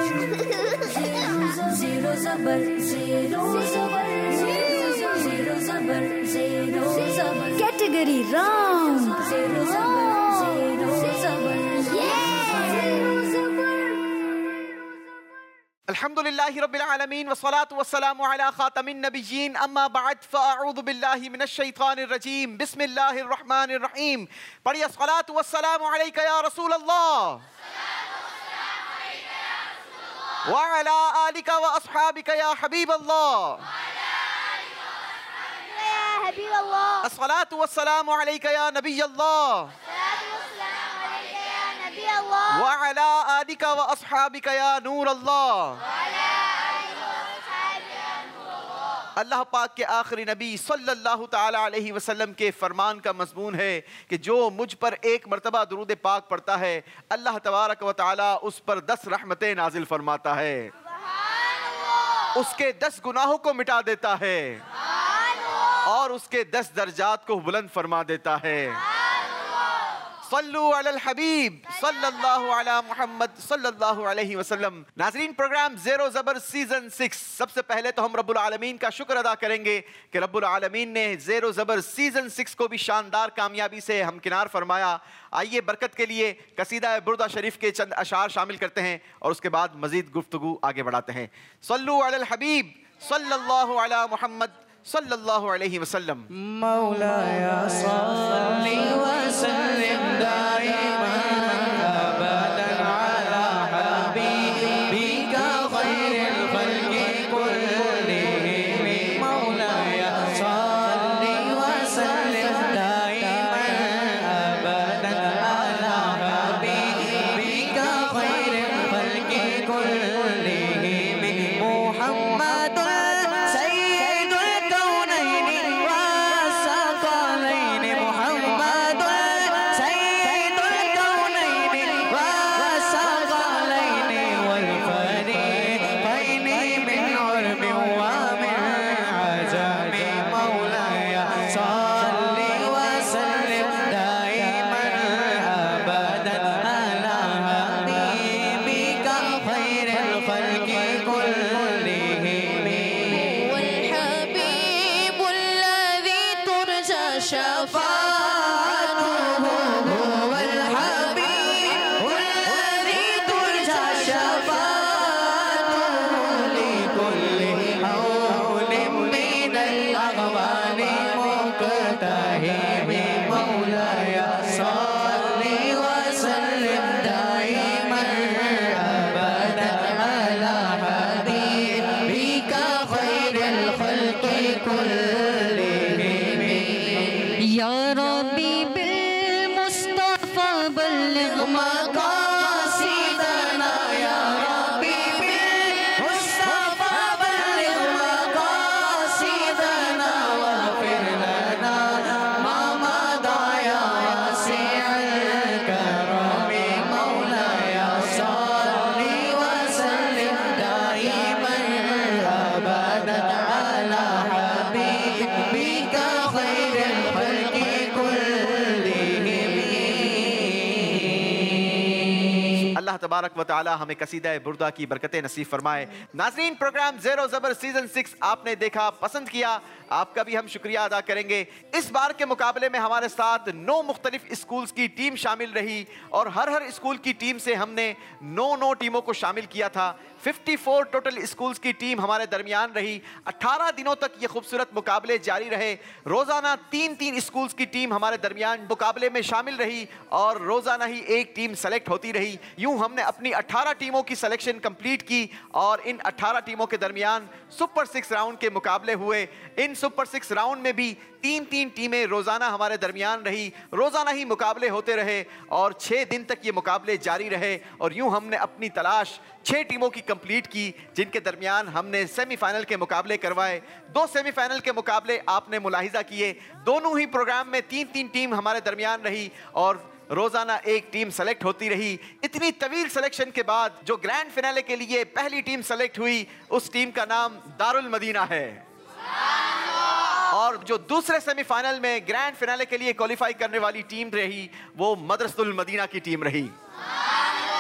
Zero zabar, zero zabar, zero zabar, zero zabar. Category round. Zero zabar, zero zabar. अल्हम्दुलिल्लाहि रब्बिल आलमीन वस्सलातु वस्सलामु अला खातमिन नबिय्यीन अम्मा बाद फ़अऊज़ु बिल्लाहि मिनश शैतानिर रजीम बिस्मिल्लाहिर रहमानिर रहीम। पढ़िए अस्सलातु वस्सलामु अलैका या रसूल अल्लाह व अला आलिका व अस्हाबिका या हबीब अल्लाह। अस्सलातु वस्सलामु अलैका या नबी अल्लाह व अला आलिका व अस्हाबिका या नूर अल्लाह। अल्लाह पाक के आखिरी नबी सल्लल्लाहु ताला अलैहि वसल्लम के फरमान का मज़मून है कि जो मुझ पर एक मरतबा दुरूद पाक पढ़ता है अल्लाह तबारक व ताला उस पर 10 रहमतें नाजिल फरमाता है, उसके 10 गुनाहों को मिटा देता है और उसके 10 दर्जात को बुलंद फरमा देता है। सल्लु अलल हबीब सल्लल्लाहु अला मुहम्मद सल्लल्लाहु अलैहि वसल्लम। नाज़रीन, प्रोग्राम ज़ेरो ज़बर सीज़न 6। सबसे पहले तो हम रब्बुल आलमीन का शुक्र अदा करेंगे कि रब्बुल आलमीन ने ज़ेरो ज़बर सीज़न 6 को भी शानदार कामयाबी से हमकिनार फरमाया। आइए बरकत के लिए कसीदा बुर्दा शरीफ के चंद अशार शामिल करते हैं और उसके बाद मज़ीद गुफ्तगू आगे बढ़ाते हैं। सल्लु अलल हबीब सल्लल्लाहु अला मुहम्मद सल्लल्लाहु अलैहि वसल्लम। मौलाया सल्ली व सल्लिम दाइमन अबदन अला हबीबिका खैरिल खल्क़ि कुल्लिहिम। मौलाया सल्ली व सल्लिम दाइमन अबदन अला हबीबिका खैरिल खल्क़ि कुल्लिहिम। मुहम्मदुल तबारक व तआला हमें कसीदा बुर्दा की बरकतें नसीब फरमाए। नाज़रीन, प्रोग्राम ज़ेरो ज़बर सीज़न 6 आपने देखा, पसंद किया, आपका भी हम शुक्रिया अदा करेंगे। इस बार के मुकाबले में हमारे साथ 9 मुख्तलिफ स्कूल्स की टीम शामिल रही और हर स्कूल की टीम से हमने 9 टीमों को शामिल किया था। 54 टोटल स्कूल्स की टीम हमारे दरमियान रही। 18 दिनों तक ये खूबसूरत मुकाबले जारी रहे। रोज़ाना 3 स्कूल्स की टीम हमारे दरमियान मुकाबले में शामिल रही और रोज़ाना ही एक टीम सेलेक्ट होती रही। यूँ हमने अपनी 18 टीमों की सिलेक्शन कंप्लीट की और इन 18 टीमों के दरमियान सुपर 6 राउंड के मुकाबले हुए। इन सुपर 6 राउंड में भी 3 टीमें रोज़ाना हमारे दरमियान रही। रोज़ाना ही मुकाबले होते रहे और 6 दिन तक ये मुकाबले जारी रहे और यूँ हमने अपनी तलाश 6 टीमों की कंप्लीट की, जिनके दरमियान हमने सेमीफाइनल के मुकाबले करवाए। 2 सेमीफाइनल के मुकाबले आपने मुलाहिजा किए। दोनों ही प्रोग्राम में 3 टीम हमारे दरमियान रही और रोज़ाना एक टीम सेलेक्ट होती रही। इतनी तवील सिलेक्शन के बाद जो ग्रैंड फिनाले के लिए पहली टीम सेलेक्ट हुई, उस टीम का नाम दारुल मदीना है। और जो दूसरे सेमीफाइनल में ग्रैंड फिनाले के लिए क्वालिफाई करने वाली टीम रही, वो मदरसतुल मदीना की टीम रही।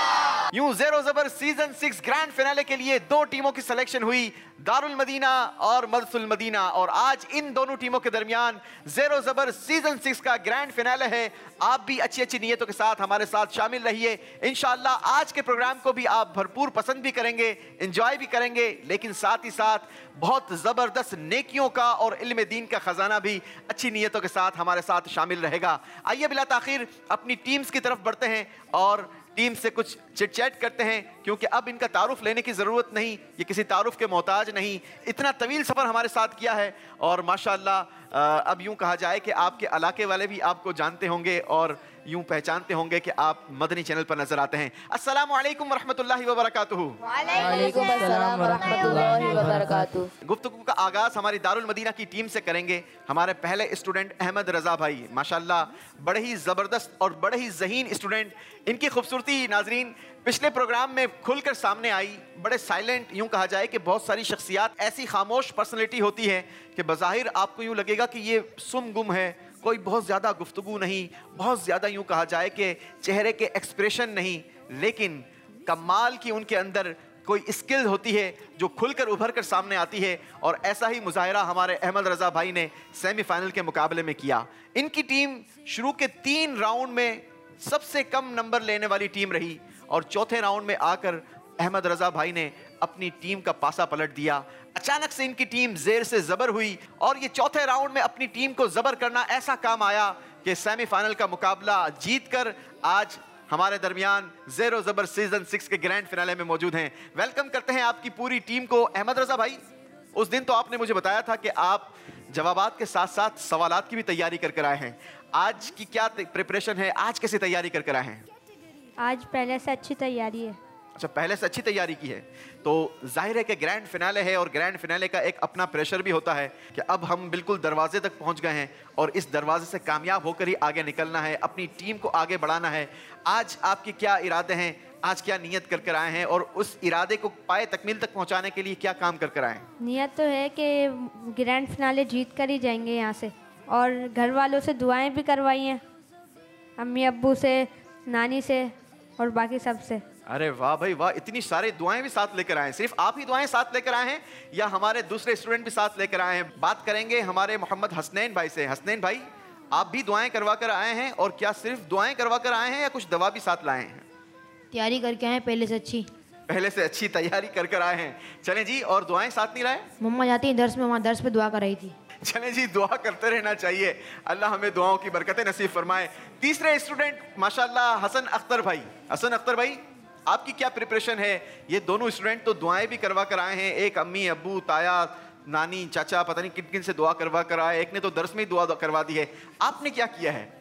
यूं Zero Zabar season 6 grand finale के लिए दो टीमों की सिलेक्शन हुई, दारुल मदीना और मदरसुल मदीना, और आज इन दोनों टीमों के दरमियान ज़ेरो ज़बर सीजन 6 का ग्रैंड फिनाले है। आप भी अच्छी अच्छी नीयतों के साथ हमारे साथ शामिल रहिए। इंशाअल्लाह आज के प्रोग्राम को भी आप भरपूर पसंद भी करेंगे, एंजॉय भी करेंगे, लेकिन साथ ही साथ बहुत ज़बरदस्त नेकियों का और इल्म दीन का खजाना भी अच्छी नीयतों के साथ हमारे साथ शामिल रहेगा। आइए बिला ताखिर अपनी टीम्स की तरफ बढ़ते हैं और टीम से कुछ चिट चैट करते हैं, क्योंकि अब इनका तारुफ लेने की ज़रूरत नहीं, ये किसी तारुफ के मोहताज नहीं। इतना तवील सफ़र हमारे साथ किया है और माशाअल्लाह अब यूं कहा जाए कि आपके इलाके वाले भी आपको जानते होंगे और यूं पहचानते होंगे कि आप मदनी चैनल पर नजर आते हैं। अस्सलामु अलैकुम वरहमतुल्लाहि वबरकातुहू। वालेकुम अस्सलाम वरहमतुल्लाहि वबरकातुहू। गुफ्तगू का आगाज हमारी दारुल मदीना की टीम से करेंगे। हमारे पहले स्टूडेंट अहमद रजा भाई, माशाल्लाह बड़े ही ज़बरदस्त और बड़े ही ज़हीन स्टूडेंट। इनकी खूबसूरती नाजरीन पिछले प्रोग्राम में खुलकर सामने आई। बड़े साइलेंट, यूं कहा जाए कि बहुत सारी शख्सियात ऐसी खामोश पर्सनैलिटी होती है कि बज़ाहिर आपको यूं लगेगा कि ये सुम गुम है, कोई बहुत ज़्यादा गुफ्तगू नहीं, बहुत ज़्यादा यूं कहा जाए कि चेहरे के एक्सप्रेशन नहीं, लेकिन कमाल की उनके अंदर कोई स्किल होती है जो खुलकर उभर कर सामने आती है। और ऐसा ही मुजाहिरा हमारे अहमद रजा भाई ने सेमीफाइनल के मुकाबले में किया। इनकी टीम शुरू के 3 राउंड में सबसे कम नंबर लेने वाली टीम रही और चौथे राउंड में आकर अहमद रजा भाई ने अपनी टीम का पासा पलट दिया। अचानक से इनकी टीम ज़ेर से ज़बर हुई और ये चौथे राउंड में अपनी टीम को ज़बर करना ऐसा काम आया कि सेमीफाइनल का मुकाबला जीतकर आज हमारे दरमियान ज़ेरो ज़बर सीजन 6 के ग्रैंड फिनाले में मौजूद हैं। वेलकम करते हैं आपकी पूरी टीम को। अहमद रजा भाई, उस दिन तो आपने मुझे बताया था कि आप जवाबात के साथ साथ सवालात की भी तैयारी कर आए हैं। आज की क्या प्रिपरेशन है, आज कैसे तैयारी कर आए हैं? आज पहले से अच्छी तैयारी है। अच्छा, पहले से अच्छी तैयारी की है तो जाहिर है कि ग्रैंड फिनाले है और ग्रैंड फिनाले का एक अपना प्रेशर भी होता है कि अब हम बिल्कुल दरवाजे तक पहुंच गए हैं और इस दरवाजे से कामयाब होकर ही आगे निकलना है, अपनी टीम को आगे बढ़ाना है। आज आपके क्या इरादे हैं, आज क्या नियत कर आए हैं और उस इरादे को पाए तकमील तक पहुंचाने के लिए क्या काम कर आए हैं? नियत तो है कि ग्रैंड फिनाले जीत कर ही जाएंगे यहाँ से, और घर वालों से दुआएं भी करवाई हैं, अम्मी अब्बू से, नानी से और बाकी सब से। अरे वाह भाई वाह, इतनी सारी दुआएं भी साथ लेकर आए हैं। सिर्फ आप ही दुआएं साथ लेकर आए हैं या हमारे दूसरे स्टूडेंट भी साथ लेकर आए हैं? बात करेंगे हमारे मोहम्मद हसनैन भाई से। हसनैन भाई, आप भी दुआएं करवा कर आए हैं और क्या सिर्फ दुआएं करवा कर आए हैं या कुछ दवा भी साथ लाए हैं? तैयारी करके आए पहले से अच्छी। पहले से अच्छी तैयारी कर आए हैं। चलें जी, और दुआएं साथ नहीं लाए? मम्मा जाती है दर्स में, वहाँ दर्स पे दुआ कर रही थी। चलें जी, दुआ करते रहना चाहिए, अल्लाह हमें दुआओं की बरकतें नसीब फरमाए। तीसरे स्टूडेंट माशाल्लाह हसन अख्तर भाई। हसन अख्तर भाई, आपकी क्या प्रिपरेशन है? ये दोनों स्टूडेंट तो दुआएं भी करवा कर आए हैं, एक अम्मी अब्बू ताया नानी चाचा पता नहीं किन किन से दुआ करवा कर आए, एक ने तो दर्स में ही दुआ करवा दी है। आपने क्या किया है?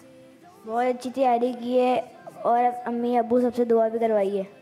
बहुत अच्छी तैयारी की है और अम्मी अब्बू सबसे दुआ भी करवाई है।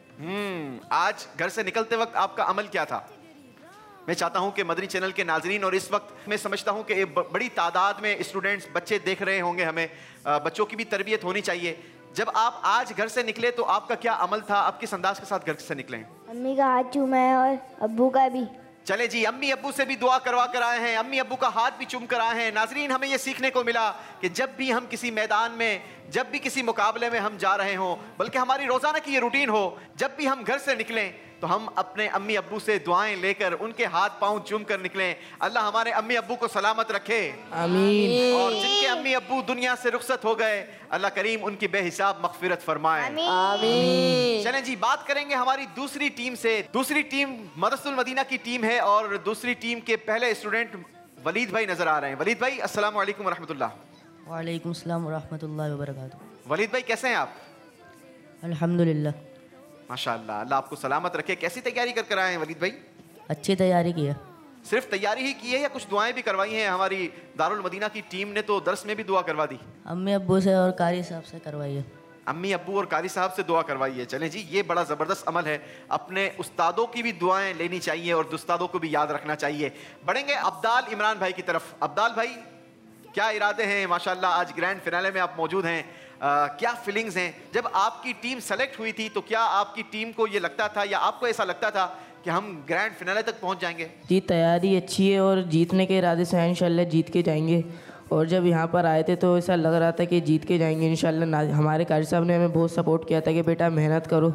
आज घर से निकलते वक्त आपका अमल क्या था? मैं चाहता हूं कि मदनी चैनल के नाजरीन, और इस वक्त मैं समझता हूं कि बड़ी तादाद में स्टूडेंट्स बच्चे देख रहे होंगे, हमें बच्चों की भी तरबियत होनी चाहिए। जब आप आज घर से निकले तो आपका क्या अमल था? आप किस अंदाज के साथ घर से निकले? अम्मी का हाथ चूमा है और अब्बू का भी। चले जी, अम्मी अब्बू से भी दुआ करवा कर आए हैं, अम्मी अब्बू का हाथ भी चूम कर आए हैं। नाजरीन, हमें यह सीखने को मिला कि जब भी हम किसी मैदान में, जब भी किसी मुकाबले में हम जा रहे हों, बल्कि हमारी रोजाना की ये रूटीन हो, जब भी हम घर से निकलें तो हम अपने अम्मी अब्बू से दुआएं लेकर उनके हाथ पांव चूम कर निकलें। अल्लाह हमारे अम्मी अब्बू को सलामत रखे, आमीन। और जिनके अम्मी अब्बू दुनिया से रुखसत हो गए, अल्लाह करीम उनकी बेहिसाब मगफिरत फरमाए, आमीन। चलें जी, बात करेंगे हमारी दूसरी टीम से। दूसरी टीम मदरसुल मदीना की टीम है और दूसरी टीम के पहले स्टूडेंट वलीद भाई नजर आ रहे हैं। वलीद भाई, अस्सलाम वालेकुम रहमतुल्लाह। वालेकुम सलाम वरहमतुल्लाहि वबरकातुहू। वलीद भाई कैसे हैं आप? अल्हम्दुलिल्लाह, माशाअल्लाह, अल्लाह आपको सलामत रखे। कैसी तैयारी कर आए हैं वलीद भाई? अच्छी तैयारी की है। सिर्फ तैयारी ही की है या कुछ दुआएं भी करवाई हैं? हमारी दारुल मदीना की टीम ने तो दर्स में भी दुआ करवा दी। अम्मी अब्बू से और कारी साहब से करवाई है। अम्मी अब्बू और कारी साहब से दुआ करवाई है। चलें जी, ये बड़ा ज़बरदस्त अमल है। अपने उस्तादों की भी दुआएं लेनी चाहिए और दुस्तादों को भी याद रखना चाहिए। बढ़ेंगे अब्दाल इमरान भाई की तरफ। अब्दाल भाई, क्या इरादे हैं? माशाल्लाह आज ग्रैंड फिनाले में आप मौजूद हैं, क्या फीलिंग्स हैं? जब आपकी टीम सेलेक्ट हुई थी तो क्या आपकी टीम को ये लगता था या आपको ऐसा लगता था कि हम ग्रैंड फिनाले तक पहुंच जाएंगे? जी, तैयारी अच्छी है और जीतने के इरादे से हैं, इंशाल्लाह जीत के जाएंगे। और जब यहाँ पर आए थे तो ऐसा लग रहा था कि जीत के जाएंगे इंशाल्लाह। हमारे कारी साहब ने हमें बहुत सपोर्ट किया था कि बेटा मेहनत करो,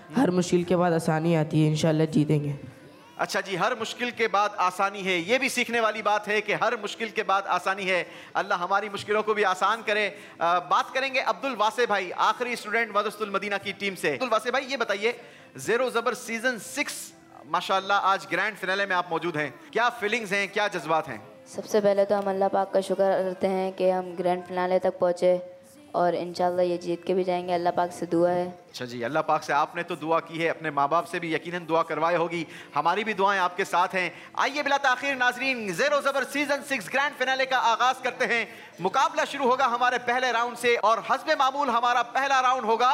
हर मुश्किल के बाद आसानी आती है, इंशाल्लाह जीतेंगे। अच्छा जी, हर मुश्किल के बाद आसानी है, ये भी सीखने वाली बात है कि हर मुश्किल के बाद आसानी है। अल्लाह हमारी मुश्किलों को भी आसान करे। बात करेंगे अब्दुल वासे भाई, आखिरी स्टूडेंट मदरसतुल मदीना की टीम से। अब्दुल वासे भाई, ये बताइए, ज़ेरो ज़बर सीजन 6 माशाल्लाह आज ग्रैंड फिनाले में आप मौजूद हैं, क्या फीलिंग्स हैं, क्या जज्बात हैं? सबसे पहले तो हम अल्लाह पाक का शुक्र करते हैं कि हम ग्रैंड फिनाले तक पहुँचे और इंशाल्लाह ये जीत के भी जाएंगे। अल्लाह पाक से दुआ है। अच्छा जी, अल्लाह पाक से आपने तो दुआ की है, अपने माँ बाप से भी यकीनन दुआ करवाई होगी, हमारी भी दुआएं आपके साथ हैं। आइए बिला ताखीर नाजरीन, Zero Zabar season 6 grand finale का आगाज करते हैं। मुकाबला शुरू होगा हमारे पहले राउंड से और हस्बे मामूल हमारा पहला राउंड होगा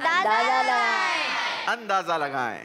अंदाजा लगाएं।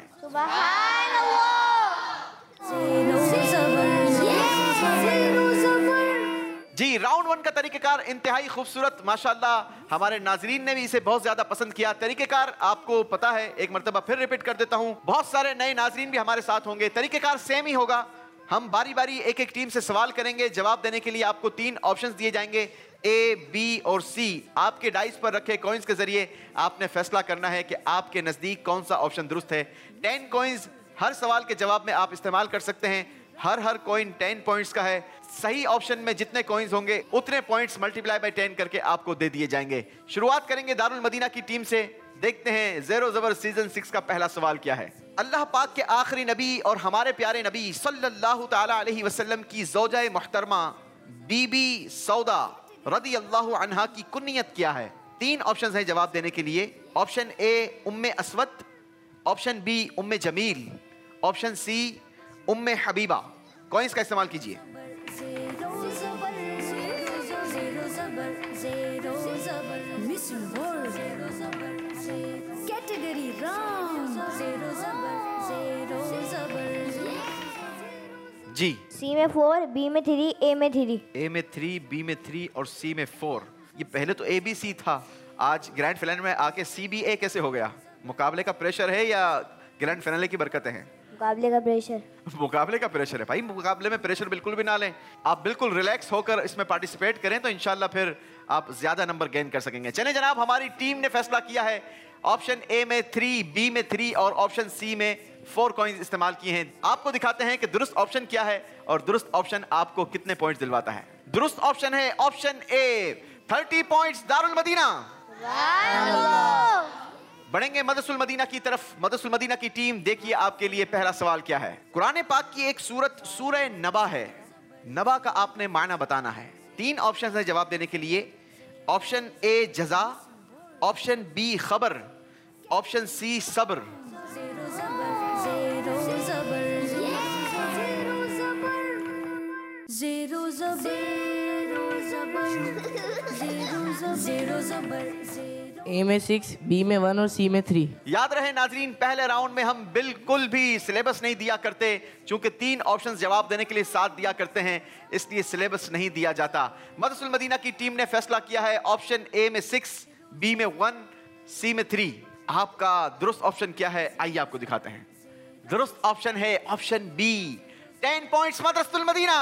जी, राउंड 1 का तरीकेकार इंतहाई खूबसूरत, माशाल्लाह हमारे नाजरीन ने भी इसे बहुत ज्यादा पसंद किया। तरीकेकार आपको पता है, एक मरतबा फिर रिपीट कर देता हूं, बहुत सारे नए नाजरीन भी हमारे साथ होंगे। तरीकेकार सेम ही होगा, हम बारी बारी एक एक टीम से सवाल करेंगे। जवाब देने के लिए आपको 3 ऑप्शंस दिए जाएंगे, ए, बी और सी। आपके डाइस पर रखे कॉइन्स के जरिए आपने फैसला करना है कि आपके नजदीक कौन सा ऑप्शन दुरुस्त है। 10 कॉइन्स हर सवाल के जवाब में आप इस्तेमाल कर सकते हैं। हर कॉइन 10 पॉइंट्स का है। सही ऑप्शन में जितने कॉइन्स होंगे उतने पॉइंट्स मल्टीप्लाई बाय 10 करके आपको दे दिए जाएंगे। शुरुआत करेंगे दारुल मदीना की टीम से। देखते हैं ज़ेरो ज़बर सीजन 6 का पहला सवाल क्या है। अल्लाह पाक के आखिरी नबी और हमारे प्यारे नबी सल्लल्लाहु ताला अलैहि वसल्लम की ज़ौजा मुहतरमा बीबी सौदा रदी अल्लाहु अन्हा की कुन्नियत क्या है? 3 ऑप्शंस हैं जवाब देने के लिए। Option A Umme Aswad, option B Umme Jamil, option C Umme Habiba. Coins का इस्तेमाल कीजिए। कैटेगरी राउंड जी, सी में 4, बी में 3, ए में 3। ए में 3, बी में 3 और सी में 4। ये पहले तो ए बी सी था, आज ग्रैंड फिनाले में आके सी बी ए कैसे हो गया? मुकाबले का प्रेशर है या ग्रैंड फिनाले की बरकतें हैं? मुकाबले का प्रेशर। मुकाबले का प्रेशर है भाई। मुकाबले में प्रेशर बिल्कुल भी ना लें, आप बिल्कुल रिलैक्स होकर इसमें पार्टिसिपेट करें तो इंशाल्लाह फिर आप ज्यादा नंबर गेन कर सकेंगे। चले जनाब, हमारी टीम ने फैसला किया है, ऑप्शन ए में 3, बी में 3 और ऑप्शन सी में 4 कॉइन्स इस्तेमाल किए हैं। आपको दिखाते हैं कि दुरुस्त ऑप्शन क्या है और दुरुस्त ऑप्शन आपको कितने पॉइंट्स दिलवाता है। दुरुस्त ऑप्शन है option A, 30 points Darul Madina. बढ़ेंगे मदरसुल मदीना की तरफ। मदरसुल मदीना की टीम, देखिए आपके लिए पहला सवाल क्या है। कुरान पाक की एक सूरत सूरह नबा है, नबा का आपने माना बताना है। 3 ऑप्शन है जवाब देने के लिए। ऑप्शन ए जजा, ऑप्शन बी खबर, ऑप्शन सी सब्र। ए में 6, बी में 1 और सी में 3। याद रहे नाजरीन, पहले राउंड में हम बिल्कुल भी सिलेबस नहीं दिया करते, चूंकि 3 ऑप्शंस जवाब देने के लिए 7 दिया करते हैं, इसलिए सिलेबस नहीं दिया जाता। मदरसुल मदीना की टीम ने फैसला किया है ऑप्शन ए में 6, बी में 1, सी में 3। आपका दुरुस्त ऑप्शन क्या है, आइए आपको दिखाते हैं। दुरुस्त ऑप्शन है option B, 10 points Madrasul Madina.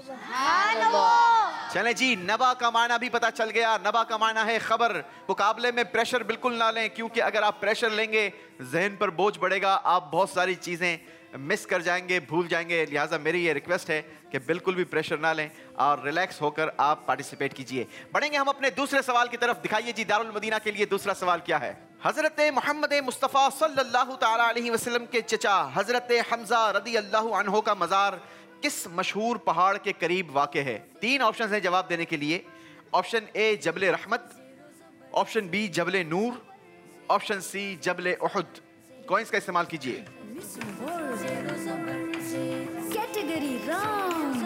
चले जी, नबा का माना भी पता चल गया। नबा का माना है खबर। मुकाबले में प्रेशर बिल्कुल ना लें, क्योंकि अगर आप प्रेशर लेंगे जहन पर बोझ बढ़ेगा, आप बहुत सारी चीज़ें मिस कर जाएंगे, भूल जाएंगे। लिहाजा मेरी ये रिक्वेस्ट है कि बिल्कुल भी प्रेशर ना लें और रिलैक्स होकर आप पार्टिसिपेट कीजिए। बढ़ेंगे हम अपने दूसरे सवाल की तरफ। दिखाइए जी दारुल मदीना के लिए दूसरा सवाल क्या है। हजरत मोहम्मद मुस्तफ़ा सल्लल्लाहु ताला अलैहि वसल्लम के चचा हजरत हमजा रदी अल्लाहु अन्हु का मज़ार किस मशहूर पहाड़ के करीब वाक़ है? 3 ऑप्शन हैं जवाब देने के लिए। ऑप्शन ए जबले रहमत, ऑप्शन बी जबले नूर, ऑप्शन सी जबले उहुद। कॉइन्स का इस्तेमाल कीजिए। कैटेगरी राउंड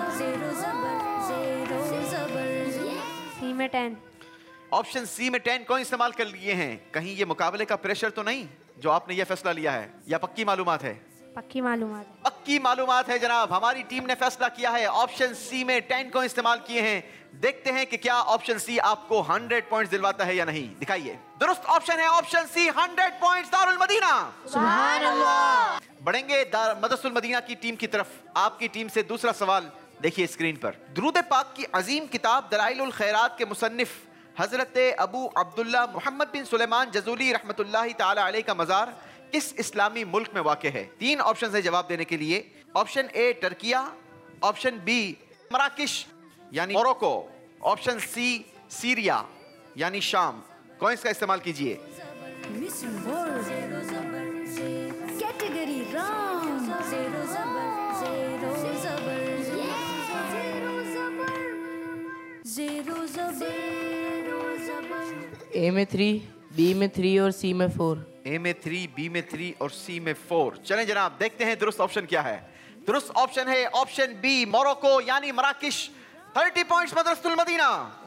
सी में 10। ऑप्शन सी में 10 कॉइन इस्तेमाल कर लिए हैं। कहीं ये मुकाबले का प्रेशर तो नहीं जो आपने ये फैसला लिया है, या पक्की मालूमात है? पक्की मालूमात है। पक्की मालूमात है जनाब। हमारी टीम ने फैसला किया है, ऑप्शन सी में 10 को इस्तेमाल किए हैं। देखते हैं कि क्या ऑप्शन सी आपको 100 पॉइंट्स दिलवाता है या नहीं। दिखाइए। दुरुस्त ऑप्शन है option C, 100 points Darul Madina. सुभान अल्लाह। बढ़ेंगे मदरसुल मदीना की टीम की तरफ। आपकी टीम से दूसरा सवाल देखिए स्क्रीन पर। दुरूद पाक की अजीम किताब दलाइलुल खैरात के मुसन्निफ हजरत अबू अब्दुल्ला मोहम्मद बिन सुलेमान जज़ूली रहमतुल्लाहि ताला अलैह का मज़ार किस इस्लामी मुल्क में वाक़ है? 3 ऑप्शन है जवाब देने के लिए। Option A Turkiye, option B Marrakesh यानी मोरक्को, ऑप्शन सी सीरिया यानी शाम। कॉइंस का इस्तेमाल कीजिए। Missing word. Category wrong. Zero zabar. ए में 3, बी में 3 और सी में 4। ए में 3, बी में 3 और सी में 4। चलें जनाब, देखते हैं दुरुस्त ऑप्शन क्या है। दुरुस्त ऑप्शन है ऑप्शन बी मोरक्को यानी मराकिश। 30 पॉइंट्स मदरसतुल मदीना।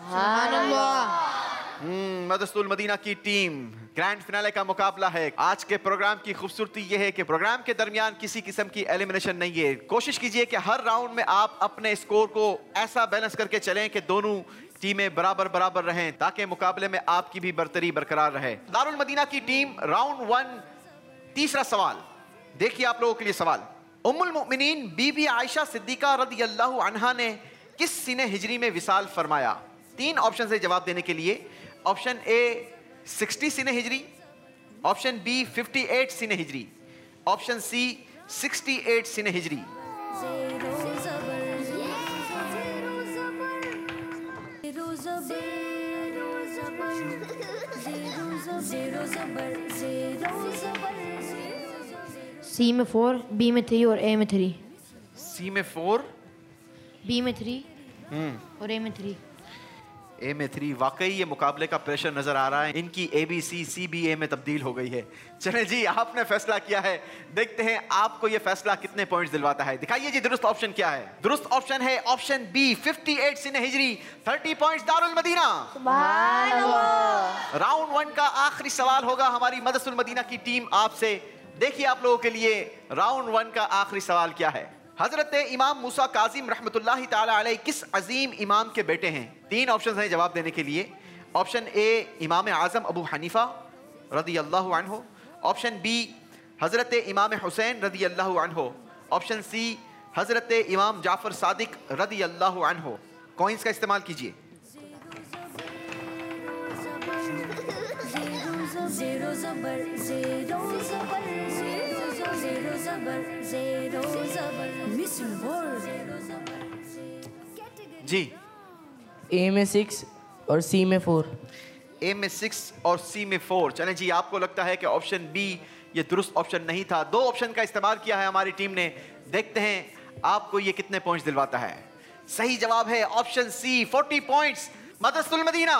मदरसतुल मदीना की टीम। ग्रैंड फिनाले का मुकाबला है। आज के प्रोग्राम की खूबसूरती यह है कि प्रोग्राम के दरमियान किसी किस्म की एलिमिनेशन नहीं है। कोशिश कीजिए कि हर राउंड में आप अपने स्कोर को ऐसा बैलेंस करके चलें कि दोनों टीमें बराबर बराबर रहें, ताकि मुकाबले में आपकी भी बरतरी बरकरार रहे। दारुल मदीना की टीम राउंड 1, तीसरा सवाल देखिए आप लोगों के लिए सवाल। उम्मुल मोमिनीन बीबी आयशा सिद्दीका रदी अल्लाह अन्हा ने किस सीने हिजरी में विसाल फरमाया? 3 ऑप्शन है जवाब देने के लिए। ऑप्शन ए 60 सीने हिजरी, ऑप्शन बी 58 सीने हिजरी, ऑप्शन सी 68 सीने हिजरी। सी में 4, बी में 3 और ए में 3। सी में 4, बी में 3 और ए में 3। ए में 3। वाकई ये मुकाबले का प्रेशर नजर आ रहा है। इनकी ABC CBA में तब्दील हो गई है। चले जी, आपने फैसला किया है, देखते हैं आपको ये फैसला कितने पॉइंट्स दिलवाता है। दिखाइए जी दुरुस्त ऑप्शन क्या है। दुरुस्त ऑप्शन है ऑप्शन बी 58 सीने हिजरी। 30 पॉइंट्स दारुल मदीना। राउंड 1 का आखिरी सवाल होगा हमारी मदरसतुल मदीना की टीम आपसे। देखिए आप लोगों के लिए राउंड 1 का आखिरी सवाल क्या है। हजरत इमाम मूसा काजिम रहमतुल्लाहि ताला अलैह किस अजीम इमाम के बेटे हैं? 3 ऑप्शन हैं जवाब देने के लिए। ऑप्शन ए इमाम आजम अबू हनीफा रदी अल्लाहु अन्हु, ऑप्शन बी हजरत इमाम हुसैन रदी अल्लाहु अन्हु, ऑप्शन सी हजरत इमाम जाफर सादिक रदी अल्लाहु अन्हु। कॉइंस का इस्तेमाल कीजिए। जी, ए में 6 और सी में 4। ए में 6 और सी में 4। चलें जी, आपको लगता है कि ऑप्शन बी ये दुरुस्त ऑप्शन नहीं था। 2 ऑप्शन का इस्तेमाल किया है हमारी टीम ने। देखते हैं आपको ये कितने पॉइंट्स दिलवाता है। सही जवाब है option C 40 points Madrasatul Madina.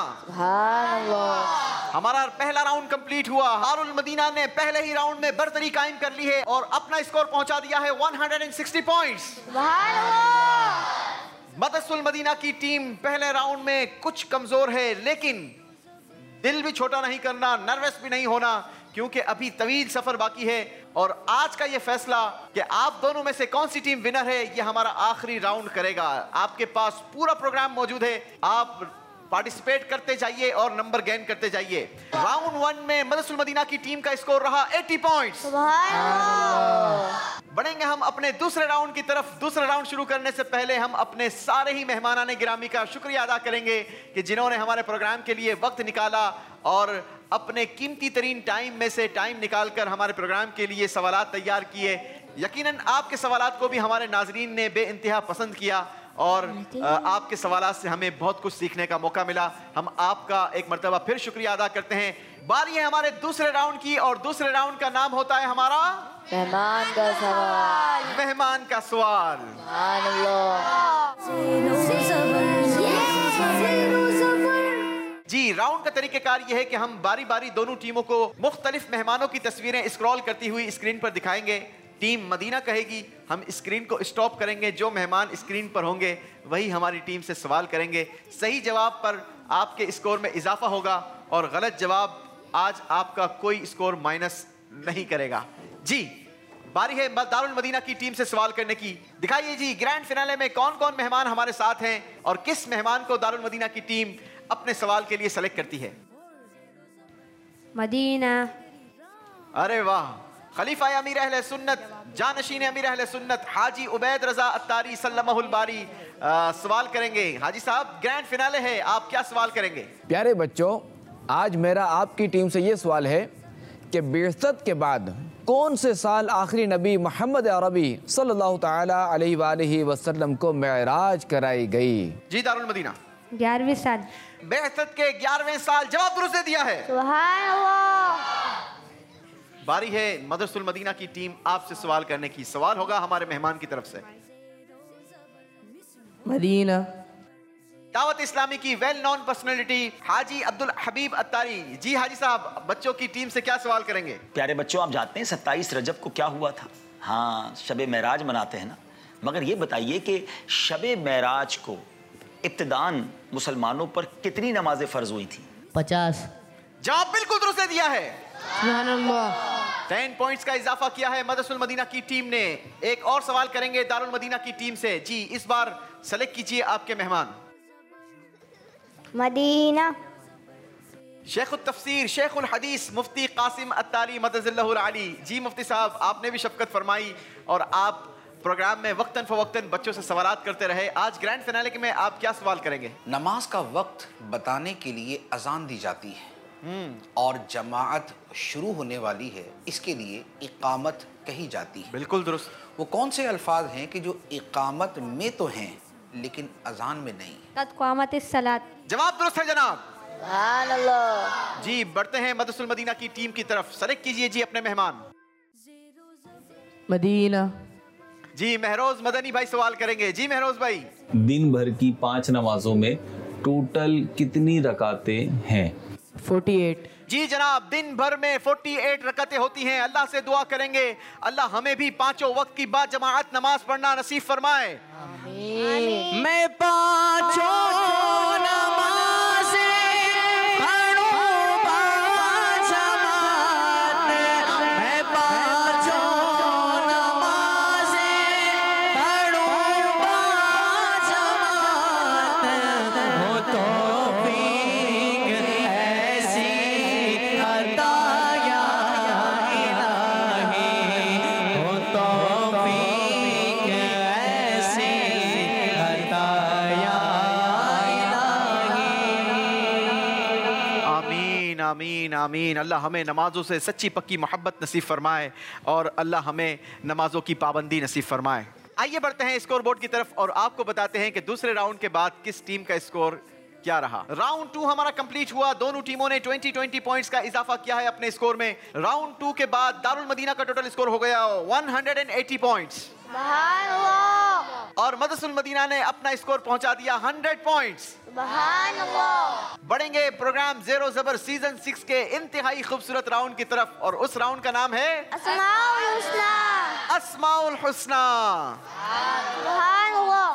हमारा पहला राउंड कंप्लीट हुआ। दारुल मदीना ने पहले ही राउंड में बरतरी कायम कर ली है और अपना स्कोर पहुंचा दिया है 160 पॉइंट्स। मदरसतुल मदीना की टीम पहले राउंड में कुछ कमजोर है, लेकिन दिल भी छोटा नहीं करना, नर्वस भी नहीं होना, क्योंकि अभी तवील सफर बाकी है। और आज का ये फैसला कि आप दोनों में से कौन सी टीम विनर है, ये हमारा आखिरी राउंड करेगा। आपके पास पूरा प्रोग्राम मौजूद है, आप पार्टिसिपेट करते जाइए और नंबर गेन करते जाइए। राउंड 1 में मदरसतुल मदीना की टीम का स्कोर रहा 80 पॉइंट्स। बढ़ेंगे हम अपने दूसरे राउंड की तरफ। दूसरा राउंड शुरू करने से पहले हम अपने सारे ही मेहमानाने गिरामी का शुक्रिया अदा करेंगे कि जिन्होंने हमारे प्रोग्राम के लिए वक्त निकाला और अपने कीमती तरीन टाइम में से टाइम निकालकर हमारे प्रोग्राम के लिए सवालात तैयार किए। यकीनन आपके सवालात को भी हमारे नाजरीन ने बेइंतहा पसंद किया और आपके सवालात से हमें बहुत कुछ सीखने का मौका मिला। हम आपका एक मर्तबा फिर शुक्रिया अदा करते हैं। बारी है हमारे दूसरे राउंड की और दूसरे राउंड का नाम होता है हमारा मेहमान का सवाल। मेहमान का सवाल। जी, राउंड का तरीकेकार यह है कि हम बारी बारी दोनों टीमों को मुख्तलिफ मेहमानों की तस्वीरें स्क्रॉल करती हुई स्क्रीन पर दिखाएंगे। टीम मदीना कहेगी, हम स्क्रीन को स्टॉप करेंगे, जो मेहमान स्क्रीन पर होंगे वही हमारी टीम से सवाल करेंगे। सही जवाब पर आपके स्कोर में इजाफा होगा और गलत जवाब आज आपका कोई स्कोर माइनस नहीं करेगा। जी, बारी है दारुल मदीना की टीम से सवाल करने की। दिखाइए जी, ग्रैंड फिनाले में कौन कौन मेहमान हमारे साथ हैं और किस मेहमान को दारुल मदीना की टीम अपने सवाल के लिए सेलेक्ट करती है। मदीना। अरे वाह, खलीफा अमीर अहले सुन्नत, जानशीन अमीर अहले सुन्नत हाजी उबैद रजा अत्तारी सल्लमहुल बारी सवाल करेंगे। हाजी साहब, ग्रैंड फिनाले है, आप क्या सवाल करेंगे? प्यारे बच्चों, आज मेरा आपकी टीम से ये सवाल है के बिअसत के बाद कौन से साल आखिरी नबी मोहम्मद अरबी सल्लल्लाहु ताला अलैहि वसल्लम को मेराज कराई गई? जी दारुल मदीना। 11वीं साल। बिअसत के 11वें साल, जवाब दुरुस्त दे दिया है। सुभान अल्लाह। बारी है मदरसुल मदीना की टीम आपसे सवाल करने की। सवाल होगा हमारे मेहमान की तरफ से। मदीना। दावत इस्लामी की well known personality Haji Abdul Habib Attari. जी हाजी साहब, बच्चों की टीम से क्या सवाल करेंगे? प्यारे बच्चों, आप जानते हैं 27 रजब को क्या हुआ था? हाँ, शब मेराज मनाते हैं ना। मगर ये बताइए कि शब मेराज को इब्तिदान मुसलमानों पर कितनी नमाजें फ़र्ज हुई थी? 50। जवाब बिल्कुल दुरुस्त दे दिया है। सुभान अल्लाह। 10 पॉइंट्स का इजाफा किया है मदरसुल मदीना की टीम ने। एक और सवाल करेंगे दारुल मदीना की टीम से। जी, इस बार सेलेक्ट कीजिए आपके मेहमान। मदीना। शेखुल तफसीर, शेखुल हदीस मुफ्ती कासिम अत्तारी मदज़िल्लहुल आली। जी मुफ्ती साहब, आपने भी शफकत फरमाई और आप प्रोग्राम में वक्तन फ़वक्तन बच्चों से सवालात करते रहे। आज ग्रैंड फिनाले में आप क्या सवाल करेंगे? नमाज का वक्त बताने के लिए अजान दी जाती है और जमाअत शुरू होने वाली है, इसके लिए इकामत कही जाती है। बिल्कुल दुरुस्त। वो कौन से अल्फाज हैं कि जो इकामत में तो हैं लेकिन अजान में नहीं? कद क़ामतिस सलात। जवाब दुरुस्त है जनाब। सुभान अल्लाह। जी, बढ़ते हैं मदरसुल मदीना की टीम की तरफ। सेलेक्ट कीजिए जी अपने मेहमान। मदीना। जी महरोज मदनी भाई सवाल करेंगे। जी महरोज भाई। दिन भर की 5 नमाजों में टोटल कितनी रकातें हैं? 48। जी जनाब, दिन भर में 48 रकातें होती हैं। अल्लाह से दुआ करेंगे अल्लाह हमें भी 5 वक्त की बाद जमाअत नमाज पढ़ना नसीब फरमाए। आमीन। मैं 5 नमाज़ें पढ़ूं बाजमात, मैं 5 नमाज़ें पढ़ूं बाजमात, हो तौफीक ऐसी अता या इलाही, हो तौफीक ऐसी अता या इलाही। आमीन आमीन आमीन। अल्लाह हमें नमाजों से सच्ची पक्की मोहब्बत नसीब फरमाए और अल्लाह हमें नमाजों की पाबंदी नसीब फरमाए। आइए बढ़ते हैं स्कोर बोर्ड की तरफ और आपको बताते हैं कि दूसरे राउंड के बाद किस टीम का स्कोर क्या रहा। राउंड 2 हमारा कंप्लीट हुआ। दोनों टीमों ने 20-20 पॉइंट्स का इजाफा किया है अपने स्कोर में। राउंड 2 के बाद दारुल मदीना का टोटल स्कोर हो गया 180 पॉइंट्स सुभान अल्लाह। और मदरसुल मदीना ने अपना स्कोर पहुंचा दिया 100 पॉइंट्स। सुभान अल्लाह। बढ़ेंगे प्रोग्राम ज़ेरो ज़बर सीजन 6 के इंतहाई खूबसूरत राउंड की तरफ और उस राउंड का नाम है अस्माउल हुस्ना। अस्माउल हुस्ना। सुभान अल्लाह।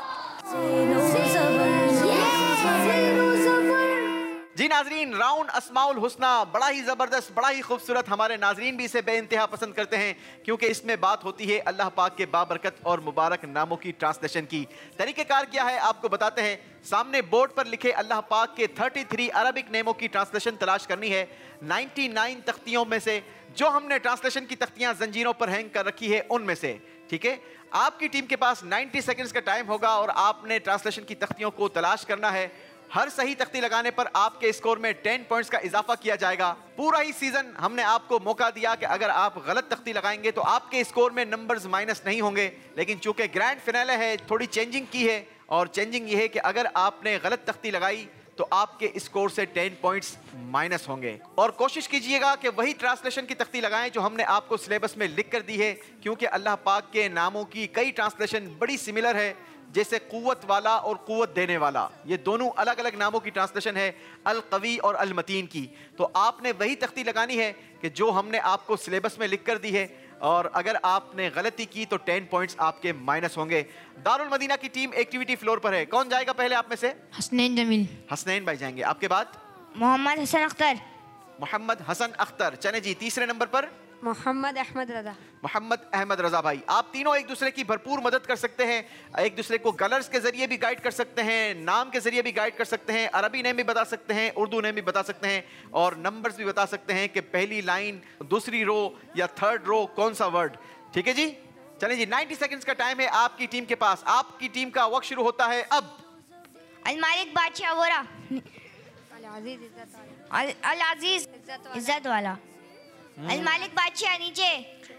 जी नाजरीन, राउंड अस्माउल हुस्ना बड़ा ही ज़बरदस्त, बड़ा ही खूबसूरत। हमारे नाजरीन भी इसे बेइंतहा पसंद करते हैं क्योंकि इसमें बात होती है अल्लाह पाक के बाबरकत और मुबारक नामों की ट्रांसलेशन की। तरीक़ेकार क्या है आपको बताते हैं। सामने बोर्ड पर लिखे अल्लाह पाक के 33 अरबिक नेमों की ट्रांसलेशन तलाश करनी है 99 तख्तियों में से, जो हमने ट्रांसलेशन की तख्तियाँ जंजीरों पर हैंग कर रखी है उनमें से। ठीक है, आपकी टीम के पास 90 सेकेंड्स का टाइम होगा और आपने ट्रांसलेशन की तख्तियों को तलाश करना है। हर सही तख्ती लगाने पर आपके स्कोर में 10 पॉइंट्स का इजाफा किया जाएगा। पूरा ही सीजन हमने आपको मौका दिया कि अगर आप गलत तख्ती लगाएंगे तो आपके स्कोर में नंबर्स माइनस नहीं होंगे, लेकिन चूंकि ग्रैंड फिनाले है थोड़ी चेंजिंग की है और चेंजिंग ये है कि अगर आपने गलत तख्ती लगाई तो आपके स्कोर से 10 पॉइंट्स माइनस होंगे। और कोशिश कीजिएगा कि वही ट्रांसलेशन की तख्ती लगाएं जो हमने आपको सिलेबस में लिख कर दी है, क्योंकि अल्लाह पाक के नामों की कई ट्रांसलेशन बड़ी सिमिलर है, जैसे कुव्वत वाला और कुव्वत देने वाला, ये दोनों अलग अलग नामों की ट्रांसलेशन है अल कवी और अल मतीन की। तो आपने वही तख्ती लगानी है कि जो हमने आपको सिलेबस में लिख कर दी है और अगर आपने गलती की तो 10 पॉइंट्स आपके माइनस होंगे। दारुल मदीना की टीम एक्टिविटी फ्लोर पर है। कौन जाएगा पहले आप में से? हसनैन जमील। हसनैन भाई जाएंगे। आपके बाद मोहम्मद हसन अख्तर। मोहम्मद हसन अख्तर। चले जी, तीसरे नंबर पर मोहम्मद अहमद रजा। मोहम्मद अहमद रजा भाई। आप तीनों एक दूसरे की भरपूर मदद कर सकते हैं, एक दूसरे को कलर्स के जरिए भी गाइड कर सकते हैं, नाम के जरिए भी गाइड कर सकते हैं, अरबी नेम भी बता सकते हैं, उर्दू नेम भी बता सकते हैं और नंबर्स भी बता सकते हैं कि पहली लाइन, दूसरी रो या थर्ड रो कौन सा वर्ड। ठीक है जी, चलें जी, 90 सेकंड्स का टाइम है आपकी टीम के पास। आपकी टीम का वक्त शुरू होता है अब। अलमालिक बादशाह वोरा। अल अजीज इज्जत वाला। अल मालिक बादशाह नीचे।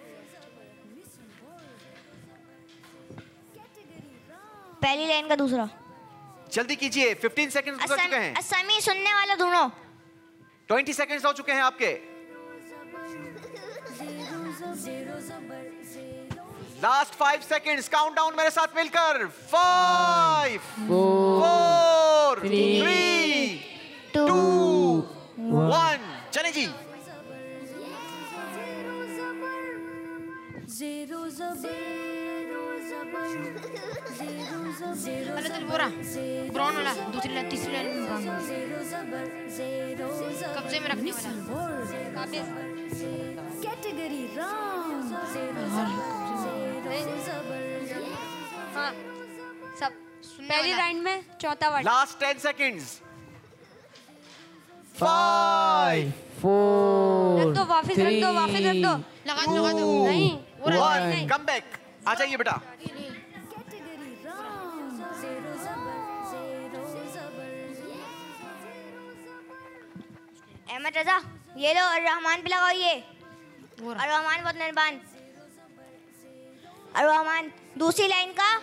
पहली लाइन का दूसरा। जल्दी कीजिए, 15 सेकंड्स गुजर चुके हैं। असमी सुनने वाला दोनों। 20 सेकंड्स हो चुके हैं आपके। लास्ट 5 सेकंड्स, काउंटडाउन मेरे साथ मिलकर। 5 4 3 2 1 चले जी। अरे तेरी बोरा ब्राउन वाला दूसरी लाइन तीसरी लाइन में ब्राउन कब्जे में रखने वाला कैटेगरी राउंड। हाँ सब पहली राउंड में चौथा वर्ड। Last 10 seconds. 5 4 रख दो, वापस रख दो, वापस रख दो। लगा दो नहीं 1 कम बैक। आ जाइए बेटा। अहमद रजा ये लो, और रहमान पे लगाओ ये। और रहमान बहुत मेहरबान। और रहमान दूसरी लाइन का।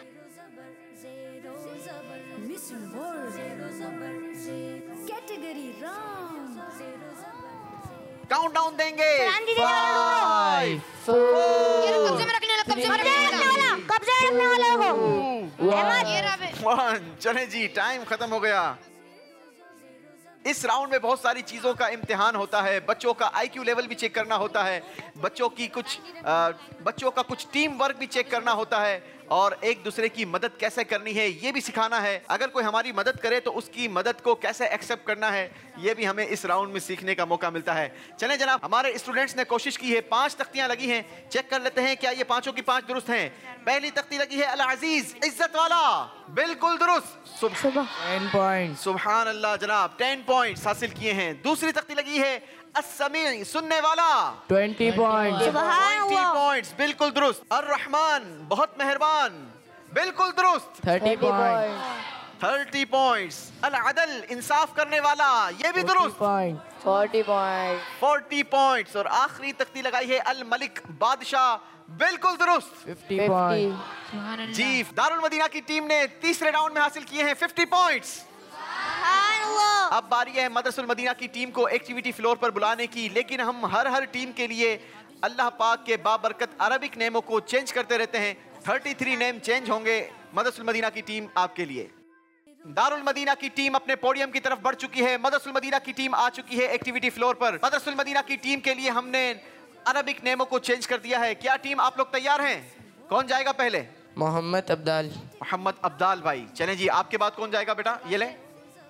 Category round. काउंटडाउन देंगे। 5 कब्जे में रखने वाला कब्जे में रखने वाला को। अहमद 1 चले जी, टाइम खत्म हो गया। इस राउंड में बहुत सारी चीजों का इम्तिहान होता है। बच्चों का आईक्यू लेवल भी चेक करना होता है, बच्चों का कुछ टीम वर्क भी चेक करना होता है, और एक दूसरे की मदद कैसे करनी है ये भी सिखाना है। अगर कोई हमारी मदद करे तो उसकी मदद को कैसे एक्सेप्ट करना है ये भी हमें इस राउंड में सीखने का मौका मिलता है। चलें जनाब, हमारे स्टूडेंट्स ने कोशिश की है। 5 तख्तियां लगी हैं, चेक कर लेते हैं क्या ये पांचों की 5 दुरुस्त हैं। पहली तख्ती लगी है अल अजीज, इज्जत वाला, बिल्कुल दुरुस्त। 10 पॉइंट्स। सुभान अल्लाह जनाब, 10 पॉइंट्स हासिल किए हैं। दूसरी तख्ती लगी है अस्समी, सुनने वाला, 20 पॉइंट्स। 20 पॉइंट्स, बिल्कुल दुरुस्त। अर्रहमान, बहुत मेहरबान, बिल्कुल दुरुस्त, 30 पॉइंट्स। 30 पॉइंट्स। अल अदल, इंसाफ करने वाला, ये भी दुरुस्त, 40 पॉइंट। 40 पॉइंट्स। और आखिरी तख्ती लगाई है अल मलिक, बादशाह, बिल्कुल दुरुस्त, 50 पॉइंट्स। जी। दारुल मदीना की टीम ने तीसरे राउंड में हासिल किए हैं 50 पॉइंट्स। अब बारी है मदरसुल मदीना की टीम को एक्टिविटी फ्लोर पर बुलाने की, लेकिन हम हर टीम के लिए अल्लाह पाक के बाबरकत अरबिक नेमों को चेंज करते रहते हैं। 33 नेम चेंज होंगे मदरसुल मदीना की टीम आपके लिए। दारुल मदीना की टीम अपने पोडियम की तरफ बढ़ चुकी है। मदरसुल मदीना की टीम आ चुकी है एक्टिविटी फ्लोर पर। मदरसुल मदीना की टीम के लिए हमने अरबिक नेमों को चेंज कर दिया है। क्या टीम आप लोग तैयार हैं? कौन जाएगा पहले? मोहम्मद अब्दाल। मोहम्मद अब्दाल भाई, चलें जी। आपके बाद कौन जाएगा बेटा? ये ले,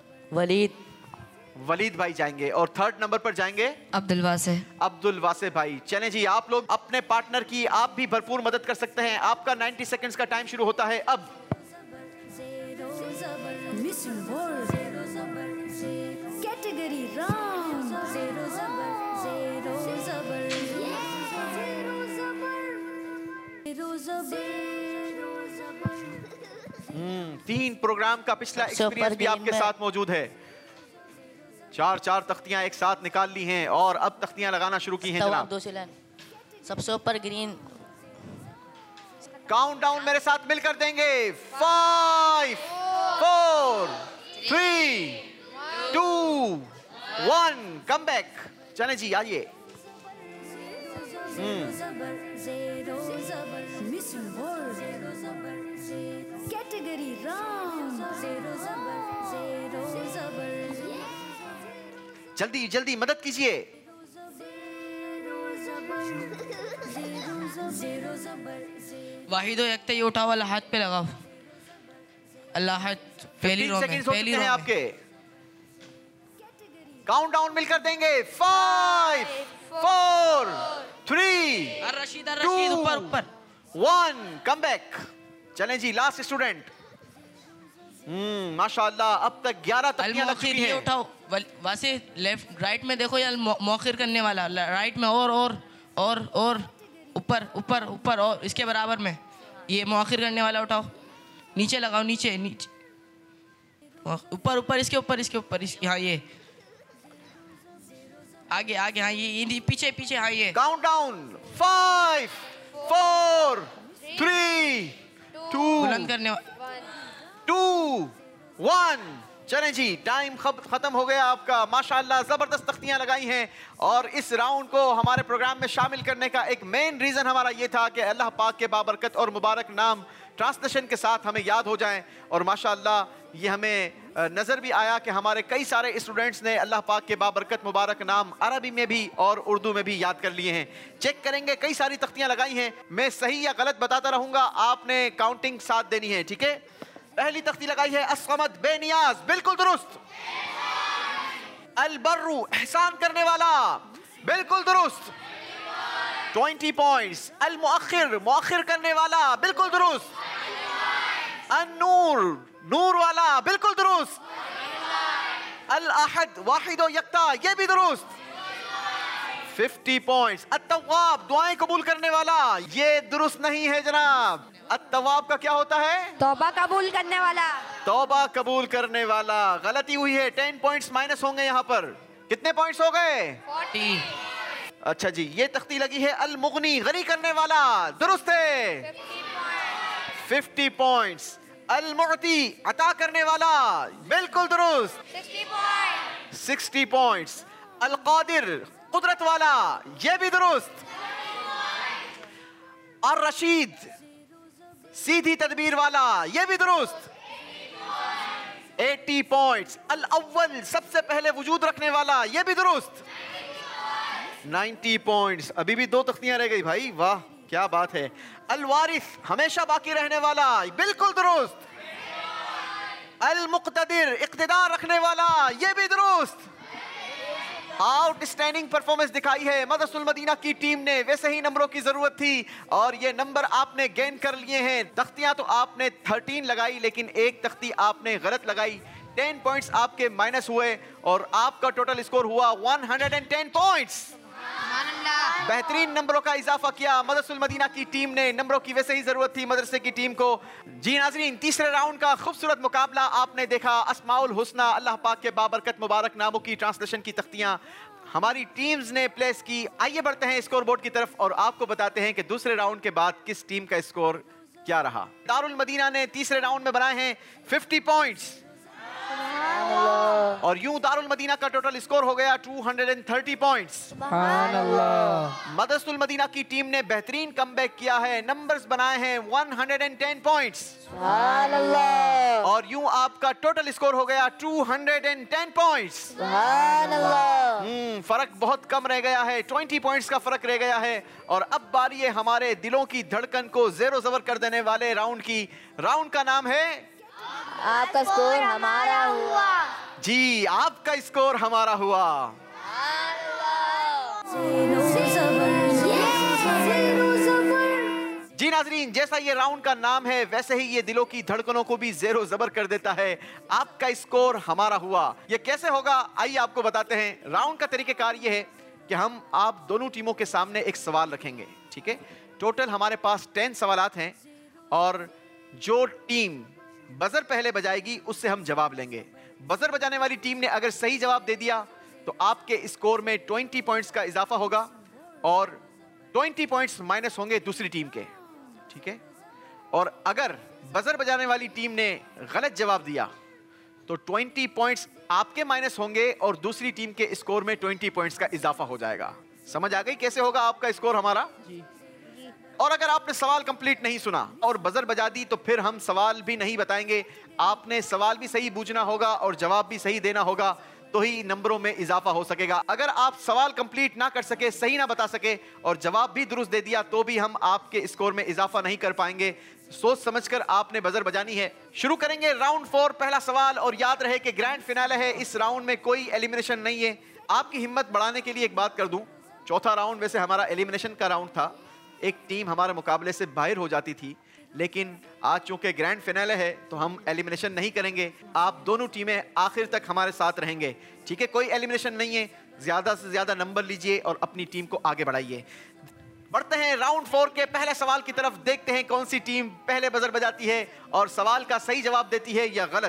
वलीद भाई जाएंगे। और 3rd नंबर पर जाएंगे अब्दुल वासे भाई। चलें जी, आप लोग अपने पार्टनर की आप भी भरपूर मदद कर सकते हैं। आपका 90 सेकंड्स का टाइम शुरू होता है अब। Category round. 3 प्रोग्राम का पिछला एक्सपीरियंस भी आपके साथ मौजूद है। 4 तख्तियां एक साथ निकाल ली हैं और अब तख्तियां लगाना शुरू की हैं जनाब। सबसे ऊपर ग्रीन। काउंटडाउन मेरे साथ मिलकर देंगे। 5 4 3 2 1 कम बैक। चलें जी, आइए। Category round. जल्दी जल्दी मदद कीजिए। वाहिदो एक ये उठा वाला हाथ पे लगाओ। अल्लाह पहली रो में, पहली रो में आपके। काउंटडाउन मिलकर देंगे। 5 4 3 रशीद ऊपर ऊपर 1 कम बैक। चलें जी, लास्ट स्टूडेंट। माशाअल्लाह, अब तक 11 तख्तियां लग चुकी हैं। उठाओ वासे, लेफ्ट राइट में देखो यार, मौखिर करने वाला राइट में, और ऊपर ऊपर ऊपर, और इसके बराबर में ये मौखिर करने वाला उठाओ। नीचे लगाओ, नीचे नीचे, ऊपर ऊपर, इसके ऊपर, इसके ऊपर, हाँ ये आगे आगे, हाँ ये पीछे पीछे, हाँ ये। काउंटडाउन 5 4 3 2 बुलंद करने 2 1। चलें जी, टाइम खत्म हो गया आपका। माशाल्लाह जबरदस्त तख्तियां लगाई हैं और इस राउंड को हमारे प्रोग्राम में शामिल करने का एक मेन रीजन हमारा ये था कि अल्लाह पाक के बाबरकत और मुबारक नाम ट्रांसलेशन के साथ हमें याद हो जाएं। और माशाल्लाह ये हमें नज़र भी आया कि हमारे कई सारे स्टूडेंट्स ने अल्लाह पाक के बाबरकत मुबारक नाम अरबी में भी और उर्दू में भी याद कर लिए हैं। चेक करेंगे, कई सारी तख्तियां लगाई हैं, मैं सही या गलत बताता रहूंगा, आपने काउंटिंग साथ देनी है, ठीक है। पहली तख्ती लगाई है असमद बेनियाज, बिल्कुल दुरुस्त। अलबर्रू एहसान करने वाला, बिल्कुल दुरुस्त, 20 पॉइंट्स। अल मुअख्खिर मुअख्खिर करने वाला, बिल्कुल दुरुस्त। अन्नूर नूर वाला, बिल्कुल दुरुस्त। अल अहद वाहिद व यक्ता, ये भी दुरुस्त, 50 पॉइंट्स। अत्तवाब दुआएं कबूल करने वाला, ये दुरुस्त नहीं है जनाब। अत्तवाब का क्या होता है? तौबा कबूल करने वाला। तौबा कबूल करने वाला, गलती हुई है, 10 पॉइंट्स माइनस होंगे यहाँ पर। कितने पॉइंट्स हो गए? 40। अच्छा जी, ये तख्ती लगी है अल मुगनी गनी करने वाला, दुरुस्त है, 50 पॉइंट्स। अल मुअती अता करने वाला, बिल्कुल दुरुस्त, 60 पॉइंट्स। अल कादिर कुदरत वाला, ये भी दुरुस्त। और रशीद सीधी तदबीर वाला, ये भी दुरुस्त, 80 पॉइंट्स। अल अव्वल सबसे पहले वजूद रखने वाला, ये भी दुरुस्त, 90 पॉइंट्स। अभी भी 2 तख्तियां रह गई भाई, वाह क्या बात है। अल वारिस हमेशा बाकी रहने वाला, बिल्कुल दुरुस्त। अल मुक्तदिर इक्तिदार रखने वाला, ये भी दुरुस्त। आउटस्टैंडिंग परफॉर्मेंस दिखाई है मदरसुल मदीना की टीम ने, वैसे ही नंबरों की जरूरत थी और ये नंबर आपने गेन कर लिए हैं। तख्तियां तो आपने 13 लगाई, लेकिन एक तख्ती आपने गलत लगाई, 10 पॉइंट्स आपके माइनस हुए और आपका टोटल स्कोर हुआ 110 पॉइंट्स। बेहतरीन नंबरों का इजाफा किया मदरसुल मदीना की टीम ने, नंबरों की वैसे ही जरूरत थी मदरसे की टीम को। जी नाज़रीन, तीसरे राउंड का खूबसूरत मुकाबला आपने देखा। अस्माउल हुस्ना अल्लाह पाक के बाबरकत मुबारक नामों की ट्रांसलेशन की तख्तियां हमारी टीम्स ने प्लेस की। आइए बढ़ते हैं स्कोर बोर्ड की तरफ और आपको बताते हैं कि दूसरे राउंड के बाद किस टीम का स्कोर क्या रहा। दारुल मदीना ने तीसरे राउंड में बनाए हैं 50 पॉइंट्स और यूं दारुल मदीना का टोटल स्कोर हो गया 230 पॉइंट्स। मदरसुल मदीना की टीम ने बेहतरीन कमबैक किया है, नंबर्स बनाए हैं 110 पॉइंट्स और यूं आपका टोटल स्कोर हो गया 210 पॉइंट्स। फर्क बहुत कम रह गया है, 20 पॉइंट्स का फर्क रह गया है। और अब बारी है हमारे दिलों की धड़कन को ज़ेरो ज़बर कर देने वाले राउंड की। राउंड का नाम है आपका स्कोर हमारा हुआ। जी, आपका स्कोर हमारा हुआ। जी नाजरीन, जैसा ये राउंड का नाम है वैसे ही ये दिलों की धड़कनों को भी ज़ेरो ज़बर कर देता है। आपका स्कोर हमारा हुआ। ये कैसे होगा, आइए आपको बताते हैं। राउंड का तरीकेकार ये है कि हम आप दोनों टीमों के सामने एक सवाल रखेंगे, ठीक है। टोटल हमारे पास 10 सवालात हैं और जो टीम बजर पहले बजाएगी उससे हम जवाब लेंगे। बजर बजाने वाली टीम ने अगर सही जवाब दे दिया तो आपके स्कोर में 20 पॉइंट्स का इजाफा होगा और 20 पॉइंट्स माइनस होंगे दूसरी टीम के, ठीक है। और अगर बजर बजाने वाली टीम ने गलत जवाब दिया तो 20 पॉइंट्स आपके माइनस होंगे और दूसरी टीम के स्कोर में 20 पॉइंट्स का इजाफा हो जाएगा। समझ आ गई कैसे होगा आपका स्कोर हमारा? जी। और अगर आपने सवाल कंप्लीट नहीं सुना और बजर बजा दी तो फिर हम सवाल भी नहीं बताएंगे। आपने सवाल भी सही बूझना होगा और जवाब भी सही देना होगा, तो ही नंबरों में इजाफा हो सकेगा। अगर आप सवाल कंप्लीट ना कर सके, सही ना बता सके और जवाब भी दुरुस्त दे दिया तो भी हम आपके स्कोर में इजाफा नहीं कर पाएंगे। सोच समझकर आपने बजर बजानी है। शुरू करेंगे राउंड 4, पहला सवाल। और याद रहे कि ग्रैंड फिनाले है, इस राउंड में कोई एलिमिनेशन नहीं है। आपकी हिम्मत बढ़ाने के लिए एक बात कर दूं, चौथा राउंड वैसे हमारा एलिमिनेशन का राउंड था, एक टीम हमारे मुकाबले से बाहर हो जाती थी, लेकिन आज चूंकि ग्रैंड फिनाले है तो हम एलिमिनेशन नहीं करेंगे। आप दोनों टीमें आखिर तक हमारे साथ रहेंगे, ठीक है। कोई एलिमिनेशन नहीं है। ज्यादा से ज्यादा नंबर लीजिए और अपनी टीम को आगे बढ़ाइए। बढ़ते हैं राउंड 4 के पहले सवाल की तरफ। देखते हैं कौन सी टीम पहले बजर बजाती है और सवाल का सही जवाब देती है या गलत।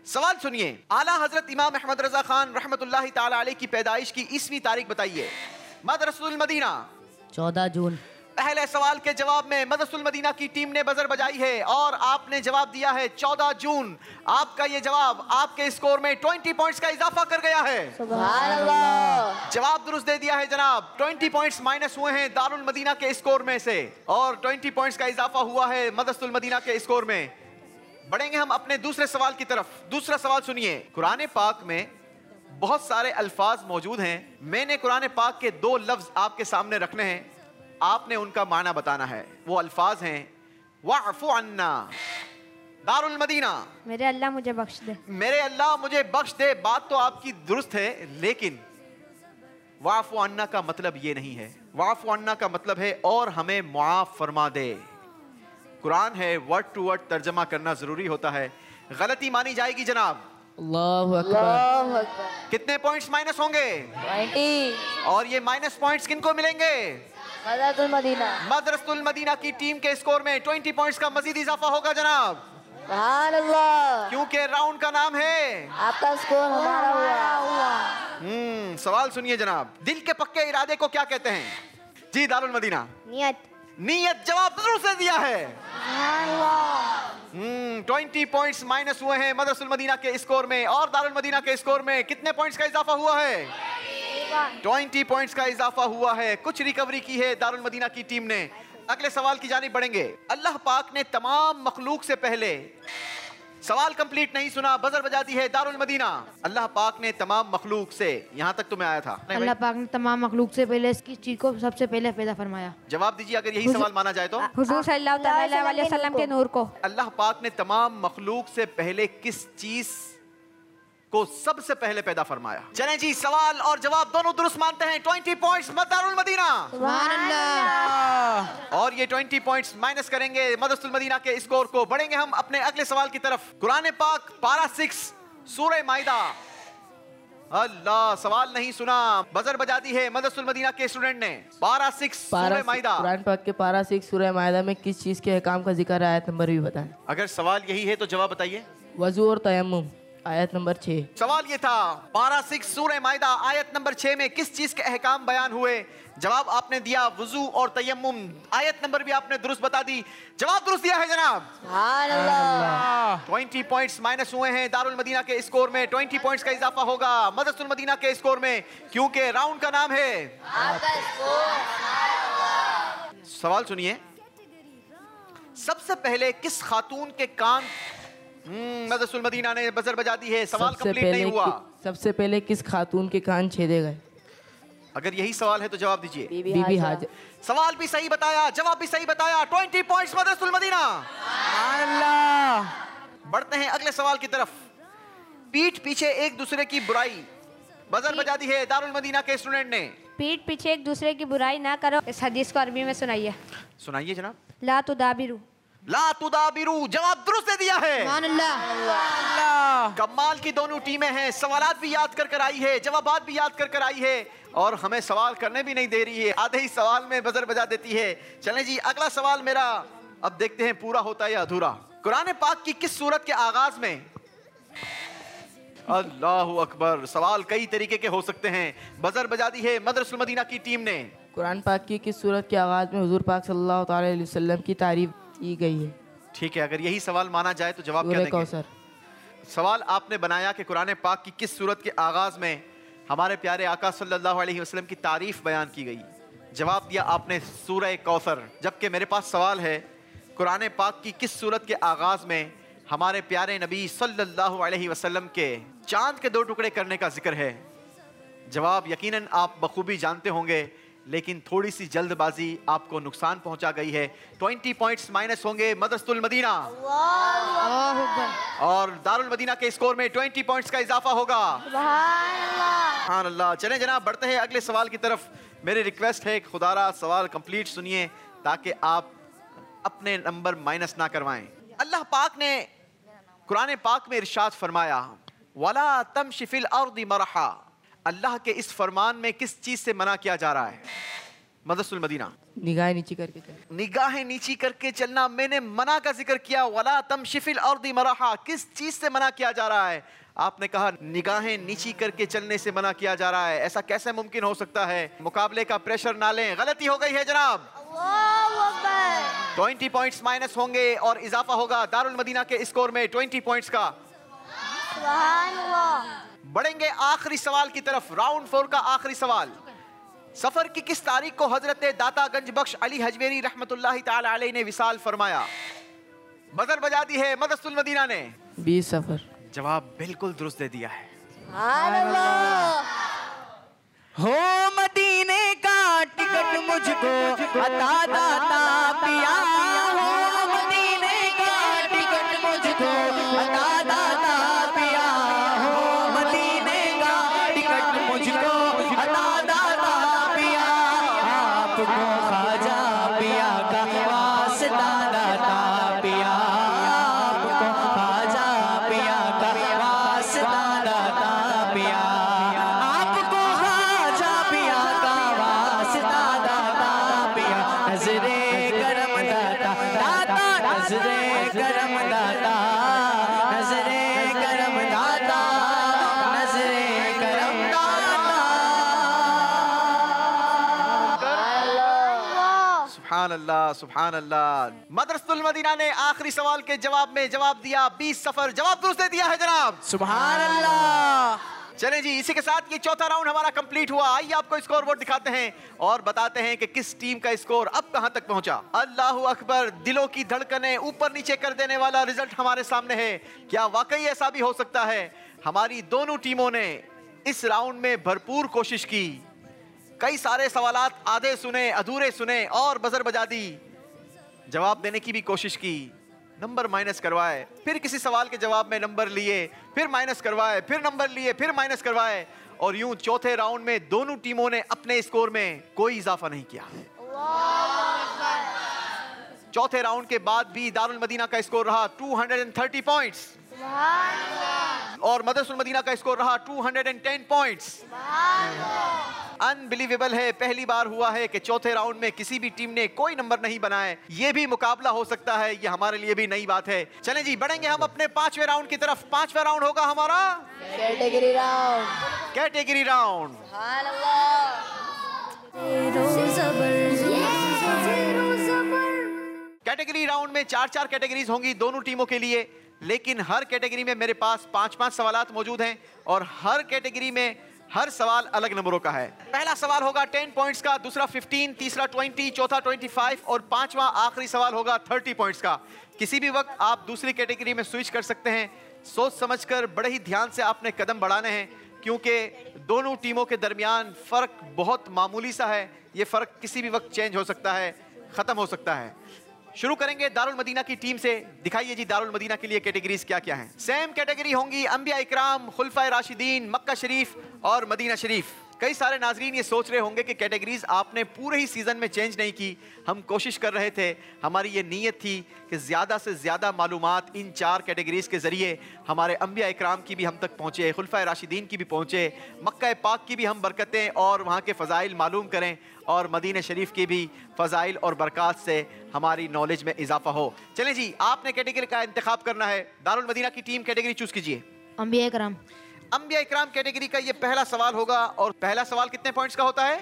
सवाल सुनिए, आला हजरत इमाम अहमद रजा खान रहमतुल्लाहि ताला अलैह की पैदाइश की ईस्वी तारीख बताइए। मदरसतुल मदीना। 14 जून। पहले सवाल के जवाब में मदरसतुल मदीना की टीम ने बजर बजाई है और आपने जवाब दिया है 14 जून। आपका ये जवाब आपके स्कोर में 20 पॉइंट्स का इजाफा कर गया है। सुभान अल्लाह। जवाब दुरुस्त दे दिया है जनाब। 20 पॉइंट्स माइनस हुए हैं दारुल मदीना के स्कोर में से और 20 पॉइंट्स का इजाफा हुआ है मदरसतुल मदीना के स्कोर में। बढ़ेंगे हम अपने दूसरे सवाल की तरफ। दूसरा सवाल सुनिए, कुरान पाक में बहुत सारे अल्फाज मौजूद हैं। मैंने कुरान पाक के 2 लफ्ज आपके सामने रखने हैं, आपने उनका माना बताना है। वो अल्फाज हैं वाफु अन्ना, दारुल मदीना। मेरे अल्लाह मुझे बख्श दे। मेरे अल्लाह मुझे बख्श दे। बात तो आपकी दुरुस्त है, लेकिन वाफु अन्ना का मतलब ये नहीं है। वाफु अन्ना का मतलब है और हमें मुआफ फरमा दे। कुरान है, वर्ड टू वर्ड तर्जमा करना जरूरी होता है। गलती मानी जाएगी जनाब। अल्लाहु अकबर। कितने पॉइंट्स माइनस होंगे? 20। और ये माइनस पॉइंट्स किनको मिलेंगे? मदरसतुल मदीना। मदरसतुल मदीना की टीम के स्कोर में 20 पॉइंट्स का मजीद इजाफा होगा जनाब। सुभान अल्लाह। क्योंकि राउंड का नाम है आपका स्कोर हमारा हुआ। सवाल सुनिए जनाब, दिल के पक्के इरादे को क्या कहते हैं? जी दारुल मदीना। नियत। नियत जवाब जरूर से दिया है। 20 पॉइंट्स माइनस हुए हैं मदरसतुल मदीना के स्कोर में और दारुल मदीना के स्कोर में कितने पॉइंट्स का इजाफा हुआ है? 20 पॉइंट्स का इजाफा हुआ है। कुछ रिकवरी की है दारुल मदीना की टीम ने। अगले सवाल की जानिब बढ़ेंगे। अल्लाह पाक ने तमाम मखलूक से पहले, सवाल कंप्लीट नहीं सुना, बजर बजा दी है दारुल मदीना। अल्लाह पाक ने तमाम मखलूक से, यहाँ तक तो मैं आया था। अल्लाह पाक ने तमाम मखलूक से पहले इसकी चीज को सबसे पहले पैदा फरमाया। जवाब दीजिए अगर यही सवाल माना जाए तो। हुजूर सल्लल्लाहु अलैहि वसल्लम के नूर को। अल्लाह पाक ने तमाम मखलूक से पहले किस चीज को सबसे पहले पैदा फरमाया? चलें जी, सवाल और जवाब दोनों दुरुस्त मानते हैं। 20 पॉइंट्स दारुल मदीना। सुभान अल्लाह। और ये 20 पॉइंट्स माइनस करेंगे मदरसतुल मदीना के स्कोर को। बढ़ेंगे हम अपने अगले सवाल की तरफ। कुरान पाक पारा 6 सूरह माइदा। अल्लाह, सवाल नहीं सुना, बजर बजा दी है मदरसतुल मदीना के स्टूडेंट ने। पारा 6 सूरह माइदा। कुरान पाक के पारा 6 सूरह माइदा में किस चीज के अहकाम का जिक्र है? आयत नंबर भी बताएं। अगर सवाल यही है तो जवाब बताइए। वजू और तयम्मुम, आयत नंबर 6। सवाल ये था, पारा 6 सूरह माइदा आयत नंबर 6 में किस चीज के अहकाम बयान हुए? जवाब आपने दिया वुजू और तयम्मुम। आयत नंबर भी आपने दुरुस्त बता दी। जवाब दुरुस्त दिया है जनाब। सुभान अल्लाह। 20 पॉइंट्स माइनस हुए हैं दारुल मदीना के स्कोर में। 20 पॉइंट्स का इजाफा होगा मदरसतुल मदीना के स्कोर में, क्योंकि राउंड का नाम है आपका स्कोर। सवाल सुनिए, सबसे पहले किस खातून के कान मदरसतुल मदीना ने बजर बजा दी है। सवाल कंप्लीट नहीं हुआ। सबसे पहले किस खातून के कान छेदे गए? अगर यही सवाल है तो जवाब दीजिए। बीबी हाजरा। सवाल भी सही बताया, जवाब भी सही बताया। 20 पॉइंट्स मदरसतुल मदीना। बढ़ते हैं अगले सवाल की तरफ। पीठ पीछे एक दूसरे की बुराई, बजर बजा दी है दारुल मदीना के स्टूडेंट ने। पीठ पीछे एक दूसरे की बुराई ना करो, इस हदीस को अरबी में सुनाइए। सुनाइए जनाब। ला तुदाबिरू। ला तुदाबिरू, जवाब दुरुस्त दे दिया है। कमाल की दोनों टीमें हैं। सवालात भी याद कर कर आई है, जवाबात भी याद कर कर आई है और हमें सवाल करने भी नहीं दे रही है। आधे ही सवाल में बजर बजा देती है। चलें जी, अगला सवाल मेरा, अब देखते हैं पूरा होता है या अधूरा। कुरान पाक की किस सूरत के आगाज में? अल्लाहु अकबर। सवाल कई तरीके के हो सकते हैं। बजर बजा दी है मदरसतुल मदीना की टीम ने। कुरान पाक की किस सूरत के आगाज में हुजूर पाक सल्लल्लाहु अलैहि वसल्लम की तारीफ की गई है? ठीक है, अगर यही सवाल माना जाए तो जवाब क्या देंगे? सवाल आपने बनाया कि कुरान पाक की किस सूरत के आगाज में हमारे प्यारे आका सल्लल्लाहु अलैहि वसल्लम की तारीफ बयान की गई। जवाब दिया आपने सूरह कौसर। जबकि मेरे पास सवाल है, कुरान पाक की किस सूरत के आगाज में हमारे प्यारे नबी सल्लल्लाहु अलैहि वसल्लम के चांद के 2 टुकड़े करने का जिक्र है? जवाब यकीनन आप बखूबी जानते होंगे, लेकिन थोड़ी सी जल्दबाजी आपको नुकसान पहुंचा गई है। 20 पॉइंट्स माइनस होंगे मदरसतुल मदीना और दारुल मदीना के स्कोर में 20 पॉइंट्स का इजाफा होगा। सुभान अल्लाह। चलें जनाब, बढ़ते हैं अगले सवाल की तरफ। मेरी रिक्वेस्ट है खुदारा सवाल कंप्लीट सुनिए ताकि आप अपने नंबर माइनस ना करवाएं। अल्लाह पाक ने कुरान पाक में इरशाद फरमाया, वला तमशी फिल अर्दि मरहा। अल्लाह के इस फरमान में किस चीज से मना किया जा रहा है? मदरसुल मदीना। निगाहें नीची करके चल। निगाहें नीची करके चलना, मैंने मना का जिक्र किया, वला तमशिफिल अर्दी मराहा, किस चीज से मना किया जा रहा है? आपने कहा निगाहें नीची करके चलने से मना किया जा रहा है। ऐसा कैसे मुमकिन हो सकता है? मुकाबले का प्रेशर ना लें, गलती हो गई है जनाब। 20 पॉइंट्स माइनस होंगे और इजाफा होगा दारुल मदीना के स्कोर में 20 पॉइंट्स का। बढ़ेंगे आखिरी सवाल की तरफ, राउंड 4 का आखिरी सवाल। सफर की किस तारीख को हजरत दाता गंज बख्श अली हजवेरी रहमतुल्लाहि ताला अलैहि ने विसाल फरमाया? बदर बजा दी है मदरसुल मदीना ने। 20 सफर। जवाब बिल्कुल दुरुस्त दे दिया है। हो मदीने का टिकट मुझको अता दाता पिया, हो मदीने का टिकट मुझको अता दाता पिया, हो मदीने का टिकट मुझको अता दाता पिया, आपको ख्वाजा पिया का वास्ता दाता पिया, आपको ख्वाजा पिया का वास्ता दाता पिया, आपको ख्वाजा पिया का वास्ता दाता पिया, नजरे करम दाता दाता, नजरे करम दाता, नजरे करम दाता, नजरे करम सुभान अल्लाह, सुभान अल्लाह। मदरसुल मदीना ने आखिरी सवाल के जवाब में जवाब दिया 20 सफर। जवाब दुरुस्त दे दिया है जनाब। सुभान अल्लाह। चलें जी, इसी के साथ ये चौथा राउंड हमारा कंप्लीट हुआ। आइए आपको स्कोर बोर्ड दिखाते हैं और बताते हैं कि किस टीम का स्कोर अब कहां तक पहुंचा। अल्लाहू अकबर, दिलों की धड़कनें ऊपर नीचे कर देने वाला रिजल्ट हमारे सामने है। क्या वाकई ऐसा भी हो सकता है? हमारी दोनों टीमों ने इस राउंड में भरपूर कोशिश की, कई सारे सवालात आधे सुने, अधूरे सुने और बजर बजा दी, जवाब देने की भी कोशिश की, नंबर माइनस करवाए, फिर किसी सवाल के जवाब में नंबर लिए, फिर माइनस करवाए, फिर नंबर लिए, फिर माइनस करवाए, और यूं चौथे राउंड में दोनों टीमों ने अपने स्कोर में कोई इजाफा नहीं किया। चौथे राउंड के बाद भी दारुल मदीना का स्कोर रहा 230 पॉइंट्स और मदरसुल मदीना का स्कोर रहा 210 पॉइंट्स। अनबिलीवेबल है, पहली बार हुआ है कि चौथे राउंड में किसी भी टीम ने कोई नंबर नहीं बनाए। ये भी मुकाबला हो सकता है, ये हमारे लिए भी नई बात है। चलें जी, बढ़ेंगे हम अपने 5वें राउंड की तरफ। 5वां राउंड होगा हमारा category round. Category round. Category round में 4-4 कैटेगरीज होंगी दोनों टीमों के लिए, लेकिन हर कैटेगरी में मेरे पास 5-5 सवालात मौजूद हैं और हर कैटेगरी में हर सवाल अलग नंबरों का है। पहला सवाल होगा 10 पॉइंट्स का, दूसरा 15, तीसरा 20, चौथा 25 और पांचवा आखिरी सवाल होगा 30 पॉइंट्स का। किसी भी वक्त आप दूसरी कैटेगरी में स्विच कर सकते हैं। सोच समझकर बड़े ही ध्यान से आपने कदम बढ़ाने हैं, क्योंकि दोनों टीमों के दरमियान फ़र्क बहुत मामूली सा है। ये फ़र्क किसी भी वक्त चेंज हो सकता है, ख़त्म हो सकता है। शुरू करेंगे दारुल मदीना की टीम से। दिखाइए जी दारुल मदीना के लिए कैटेगरीज क्या क्या हैं। सेम कैटेगरी होंगी अंबिया इकराम, खुलफाए राशिदीन, मक्का शरीफ और मदीना शरीफ। कई सारे नाजरीन ये सोच रहे होंगे कि कैटेगरीज आपने पूरे ही सीज़न में चेंज नहीं की। हम कोशिश कर रहे थे, हमारी ये नीयत थी कि ज़्यादा से ज़्यादा मालूमात इन 4 कैटेगरीज के ज़रिए हमारे अंबिया इकराम की भी हम तक पहुँचे, खुलफाए राशिदीन की भी पहुँचे, मक्का पाक की भी हम बरकतें और वहाँ के फ़ज़ाइल मालूम करें और मदीना शरीफ की भी फ़ज़ाइल और बरक़ात से हमारी नॉलेज में इजाफा हो। चलें जी, आपने कैटेगरी का इंतखाब करना है। दारुल मदीना की टीम कैटेगरी चूज़ कीजिए। अंबिया इकराम। अंबिया इकराम कैटेगरी का ये पहला सवाल होगा और पहला सवाल कितने पॉइंट्स का होता है?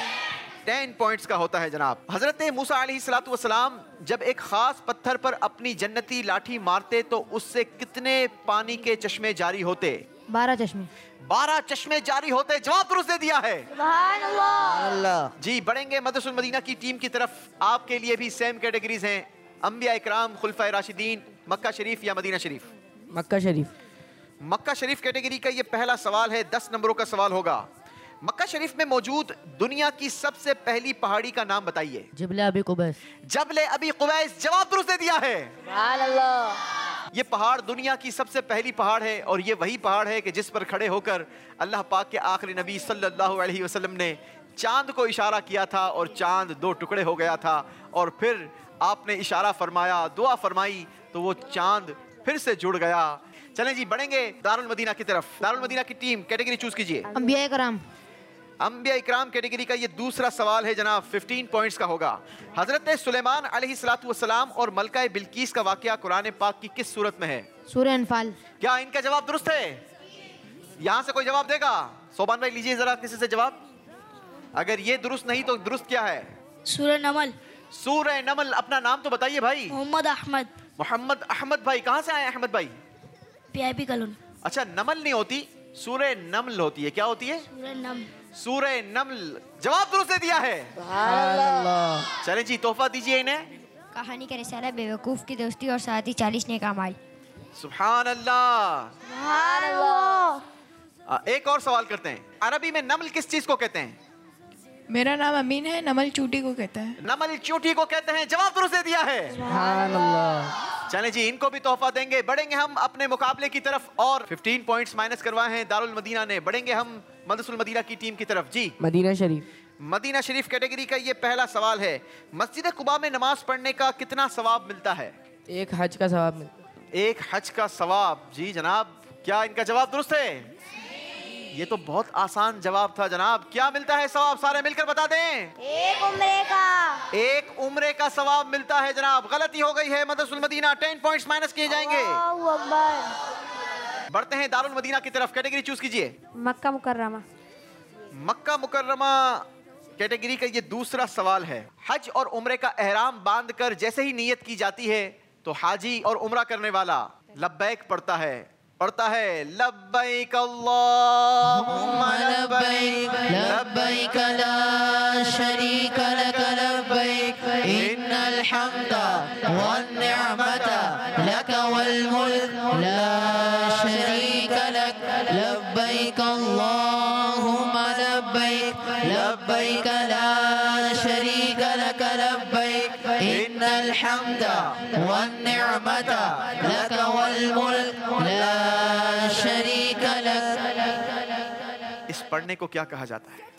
10 पॉइंट्स का होता है जनाब। हजरत मूसा अलैहिस्सलातु वस्सलाम जब एक खास पत्थर पर अपनी जन्नती लाठी मारते तो उससे कितने पानी के चश्मे जारी होते? 12 चश्मे। 12 चश्मे जारी होते। जवाब दुरुस्त दे दिया है। सुभान अल्लाह। जी, बढ़ेंगे मदरसुल मदीना की टीम की तरफ। आपके लिए भी सेम कैटेगरीज हैं, अंबिया इकराम, खुलफाए राशिदीन, मक्का शरीफ या मदीना शरीफ। मक्का शरीफ। मक्का शरीफ कैटेगरी का ये पहला सवाल है, 10 नंबरों का सवाल होगा। मक्का शरीफ में मौजूद दुनिया की सबसे पहली पहाड़ी का नाम बताइए। जबले अबी कुबैस। जबले अबी कुबैस। जवाब दुरुस्त दे दिया है। सुभान अल्लाह। ये पहाड़ दुनिया की सबसे पहली पहाड़ है और ये वही पहाड़ है कि जिस पर खड़े होकर अल्लाह पाक के आखिरी नबी सल्लल्लाहु अलैहि वसल्लम ने चांद को इशारा किया था और चांद 2 टुकड़े हो गया था और फिर आपने इशारा फरमाया, दुआ फरमाई तो वो चांद फिर से जुड़ गया। चलें जी, बढ़ेंगे दारुल मदीना की तरफ। दारुल मदीना की टीम कैटेगरी चूज कीजिए। अंबिया इकराम। अंबिया इकराम कैटेगरी का ये दूसरा सवाल है जनाब, 15 पॉइंट्स का होगा। हजरत सुलेमान अलैहिस्सलातु वस्सलाम और मलका बिल्कीस का वाकया कुरान पाक की किस सूरत में है? सूरह अनफाल। क्या इनका जवाब दुरुस्त है? यहाँ से कोई जवाब देगा? सोबान भाई लीजिए जरा किसी से जवाब। अगर ये दुरुस्त नहीं तो दुरुस्त क्या है? सूरह नमल। सूरह नमल। अपना नाम तो बताइए भाई। मोहम्मद अहमद। मोहम्मद अहमद भाई, कहाँ से आए अहमद भाई? PIP colony. अच्छा, नमल नहीं होती, सूरह नमल होती है। क्या होती है? सूरह नमल। सूरह नमल। जवाब दुरुस्त दे दिया है। चलें जी, तोहफा दीजिए इन्हें। कहानी का रिसाला बेवकूफ की दोस्ती और साथ ही 40 नेक अमाल। सुभान अल्लाह। एक और सवाल करते हैं। अरबी में नमल किस चीज को कहते हैं? मेरा नाम अमीन है, नमल चूटी को कहते हैं। नमल चूटी को कहते हैं। जवाब दुरुस्त दे दिया है। सुभान अल्लाह। चलें जी, इनको भी तोहफा देंगे। बढ़ेंगे हम अपने मुकाबले की तरफ और 15 पॉइंट्स माइनस करवाए हैं दारुल मदीना ने। बढ़ेंगे हम मदरसुल मदीना की टीम की तरफ। जी, मदीना शरीफ। मदीना शरीफ कैटेगरी का ये पहला सवाल है। मस्जिद कुबा में नमाज पढ़ने का कितना सवाब मिलता है? एक हज का सवाब मिलता है। एक हज का सवाब। जी जनाब, क्या इनका जवाब दुरुस्त है? ये तो बहुत आसान जवाब था जनाब। क्या मिलता है सवाब? सारे मिलकर बता दें। एक उम्रे का। एक उम्रे का सवाब मिलता है जनाब। गलती हो गई है मदरसुल मदीना। 10 पॉइंट्स माइनस किए जाएंगे। बढ़ते हैं दारुल मदीना की तरफ। कैटेगरी चूज कीजिए। मक्का मुकर्रमा। मक्का मुकर्रमा कैटेगरी का ये दूसरा सवाल है। हज और उम्रे का एहराम बांधकर जैसे ही नियत की जाती है तो हाजी और उम्रा करने वाला लब्बैक पढ़ता है लब्बैक अल्लाहुम्मा लब्बैक लब्बैक ला शरीक लक लब्बैक इन्नल हम्दा वन निअमता लक वल मुल्क ला शरीक लक लब्बैक अल्लाहुम्मा लब्बैक लब्बैक ला शरीक लक लब्बैक इन्नल हम्दा वन निअमता लक वल मुल्क ला शरीक लक। इस पढ़ने को क्या कहा जाता है?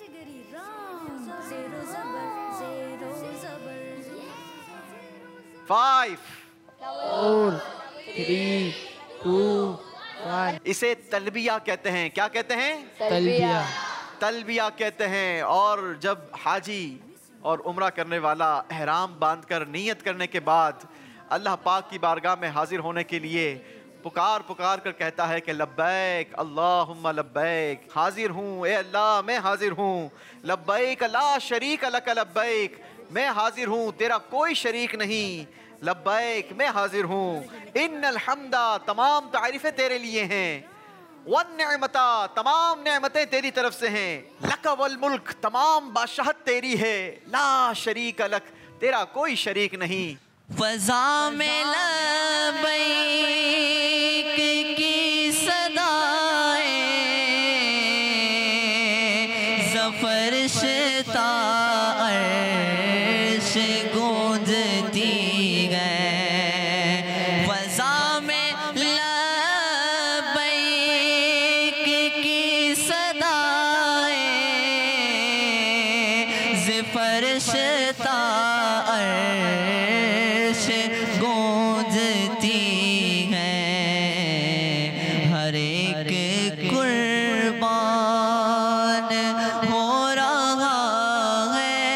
5 4 3 2 1। इसे तलबिया कहते हैं। क्या कहते हैं? तलबिया। तलबिया कहते हैं। और जब हाजी और उम्रा करने वाला एहराम बांधकर नियत करने के बाद अल्लाह पाक की बारगाह में हाजिर होने के लिए पुकार पुकार कर कहता है कि लब्बैक अल्लाहुम्मा लब्बैक, हाजिर हूँ ए अल्लाह, मैं हाजिर हूँ। लब्बैक ला शरीक लक लब्बैक, मैं हाजिर हूँ, तेरा कोई शरीक नहीं। लब्बैक, मैं हाजिर हूँ। इन्नल हम्दा, तमाम तारीफें तेरे लिए हैं। वन निअमता, तमाम नेमतें तेरी तरफ से हैं। लक वल मुल्क, तमाम बादशाहत तेरी है। ला शरीक लक, तेरा कोई शरीक नहीं। फज़ा में लब्बैक की सदाएं ज़फ़रशिता अर्श गूंजती गए। फज़ा में लब्बैक की सदाएं ज़फ़रशिता गूंजती हैं। हर एक कुर्बान हो रहा है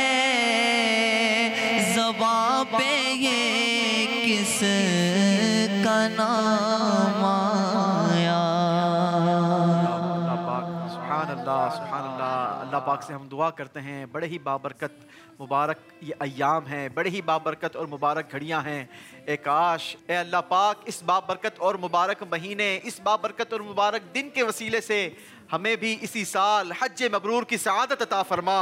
ज़बां पे ये किस का नाम आया। सुभान अल्लाह, सुभान अल्लाह। अल्लाह पाक से हम दुआ करते हैं, बड़े ही बाबरकत मुबारक ये अय्याम हैं, बड़े ही बाबरकत और मुबारक घड़ियां हैं। ए काश ए अल्लाह पाक इस बाबरकत और मुबारक महीने, इस बाबरकत और मुबारक दिन के वसीले से हमें भी इसी साल हज्ज मबरूर की सआदत अता फरमा।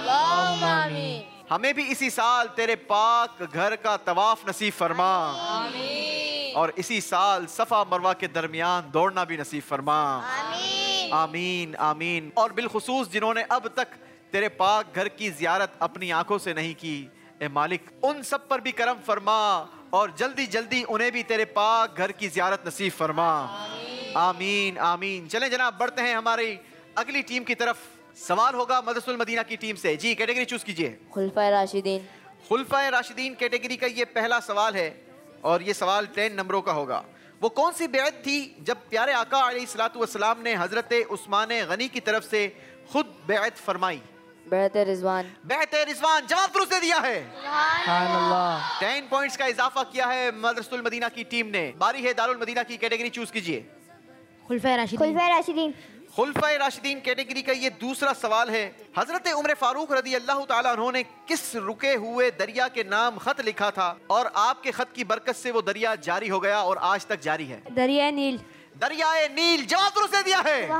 हमें भी इसी साल तेरे पाक घर का तवाफ नसीब फरमा। और इसी साल सफ़ा मरवा के दरमियान दौड़ना भी नसीब फरमा। आमीन आमीन। और बिलखुसूस जिन्होंने अब तक तेरे पाक घर की जियारत अपनी आंखों से नहीं की, ए मालिक उन सब पर भी करम फरमा और जल्दी जल्दी उन्हें भी तेरे पाक घर की जियारत नसीब फरमा। आमीन आमीन। चलें जनाब, बढ़ते हैं हमारी अगली टीम की तरफ। सवाल होगा मदरसुल मदीना की टीम से। जी, कैटेगरी चूज कीजिए। खुलफाए राशिदीन। खुलफाए राशिदीन कैटेगरी का ये पहला सवाल है और ये सवाल 10 नंबरों का होगा। वो कौन सी बेअत थी जब प्यारे आका अलैहिस्सलातु वस्सलाम ने हजरत उस्मान गनी की तरफ से खुद बैत फरमाई? बैत रिजवान। बैत रिजवान जवाब दुरुस्त दे दिया है। 10 पॉइंट्स का इजाफा किया है मदरसतुल मदीना की टीम ने। बारी है दारुल मदीना की, कैटेगरी चूज कीजिए। खुलफाए राशिदीन। खुलफाए राशिदीन कैटेगरी का ये दूसरा सवाल है। हजरत उमर फारूक रदी अल्लाह ताला अन्हु ने किस रुके हुए दरिया के नाम खत लिखा था और आपके खत की बरकत से वो दरिया जारी हो गया और आज तक जारी है? दरिया नील। दरियाए नील जवाब दुरुस्त दे दिया है।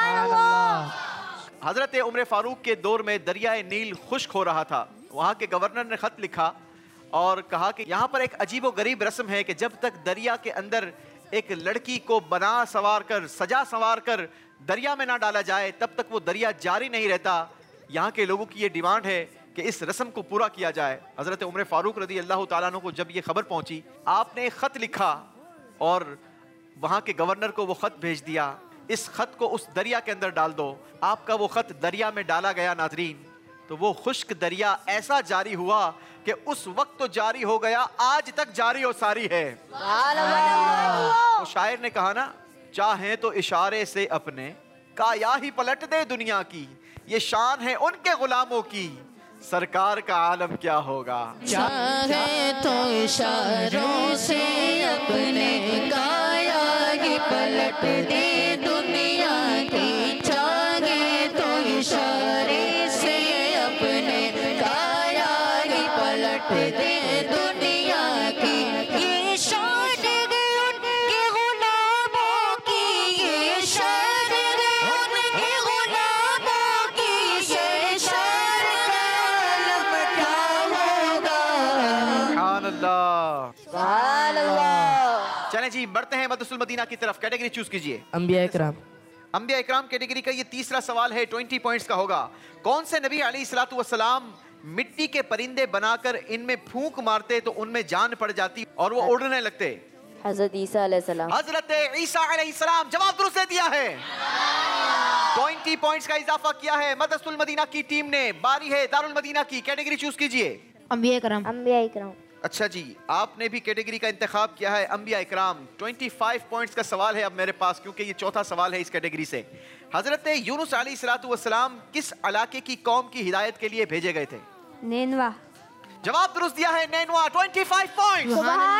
हजरत उमर फारूक के दौर में दरियाए नील खुश्क हो रहा था। वहाँ के गवर्नर ने खत लिखा और कहा कि यहाँ पर एक अजीबो गरीब रस्म है कि जब तक दरिया के अंदर एक लड़की को बना सवार कर, सजा सवार कर दरिया में ना डाला जाए तब तक वो दरिया जारी नहीं रहता। यहाँ के लोगों की ये डिमांड है कि इस रस्म को पूरा किया जाए। हजरत उमर फारूक रदी अल्लाह ताला अन्हु को जब ये खबर पहुंची, आपने एक खत लिखा और वहाँ के गवर्नर को वो खत भेज दिया, इस खत को उस दरिया के अंदर डाल दो। आपका वो खत दरिया में डाला गया नाजरीन, तो वो खुश्क दरिया ऐसा जारी हुआ कि उस वक्त तो जारी हो गया, आज तक जारी और सारी है। वो शायर ने कहा ना, चाहे तो इशारे से अपने काया ही पलट दे दुनिया की, ये शान है उनके गुलामों की, सरकार का आलम क्या होगा। चाहे तो इशारों से अपने काया ही पलट दे दुनिया की, चाहे तो इशारे से अपने काया ही पलट दे दुनिया की, ये शान उनके गुलामों की, ये शान उनके गुलामों की, सरकार का आलम क्या होगा। सुभान अल्लाह। चलें जी, बढ़ते हैं मदरसतुल मदीना की तरफ। कैटेगरी चूज कीजिए। अंबिया इकराम। अंबिया इकराम कैटेगरी का ये तीसरा सवाल है, 20 पॉइंट्स का होगा। कौन से नबी अलैहिस्सलातु वस्सलाम मिट्टी के परिंदे बनाकर इनमें फूंक मारते तो उनमें जान पड़ जाती और वो उड़ने लगते? हजरत ईसा अलैहिस्सलाम। हजरत ईसा अलैहिस्सलाम जवाब दुरुस्त दे दिया है। 20 पॉइंट्स का इजाफा किया है मदरसतुल मदीना की टीम ने। बारी है दारुल मदीना की, कैटेगरी चूज कीजिए। अंबिया इकराम। अंबिया इकराम। अच्छा जी, आपने भी कैटेगरी का इंतखाब किया है अंबिया इकराम। 25 पॉइंट्स का सवाल है अब मेरे पास, क्योंकि ये चौथा सवाल है इस कैटेगरी से। हजरत यूनुस अलैहिस्सलातु वस्सलाम किस इलाके की कौम की हिदायत के लिए भेजे गए थे? नैनवा। जवाब दुरुस्त दिया है, नैनवा। 25 पॉइंट्स।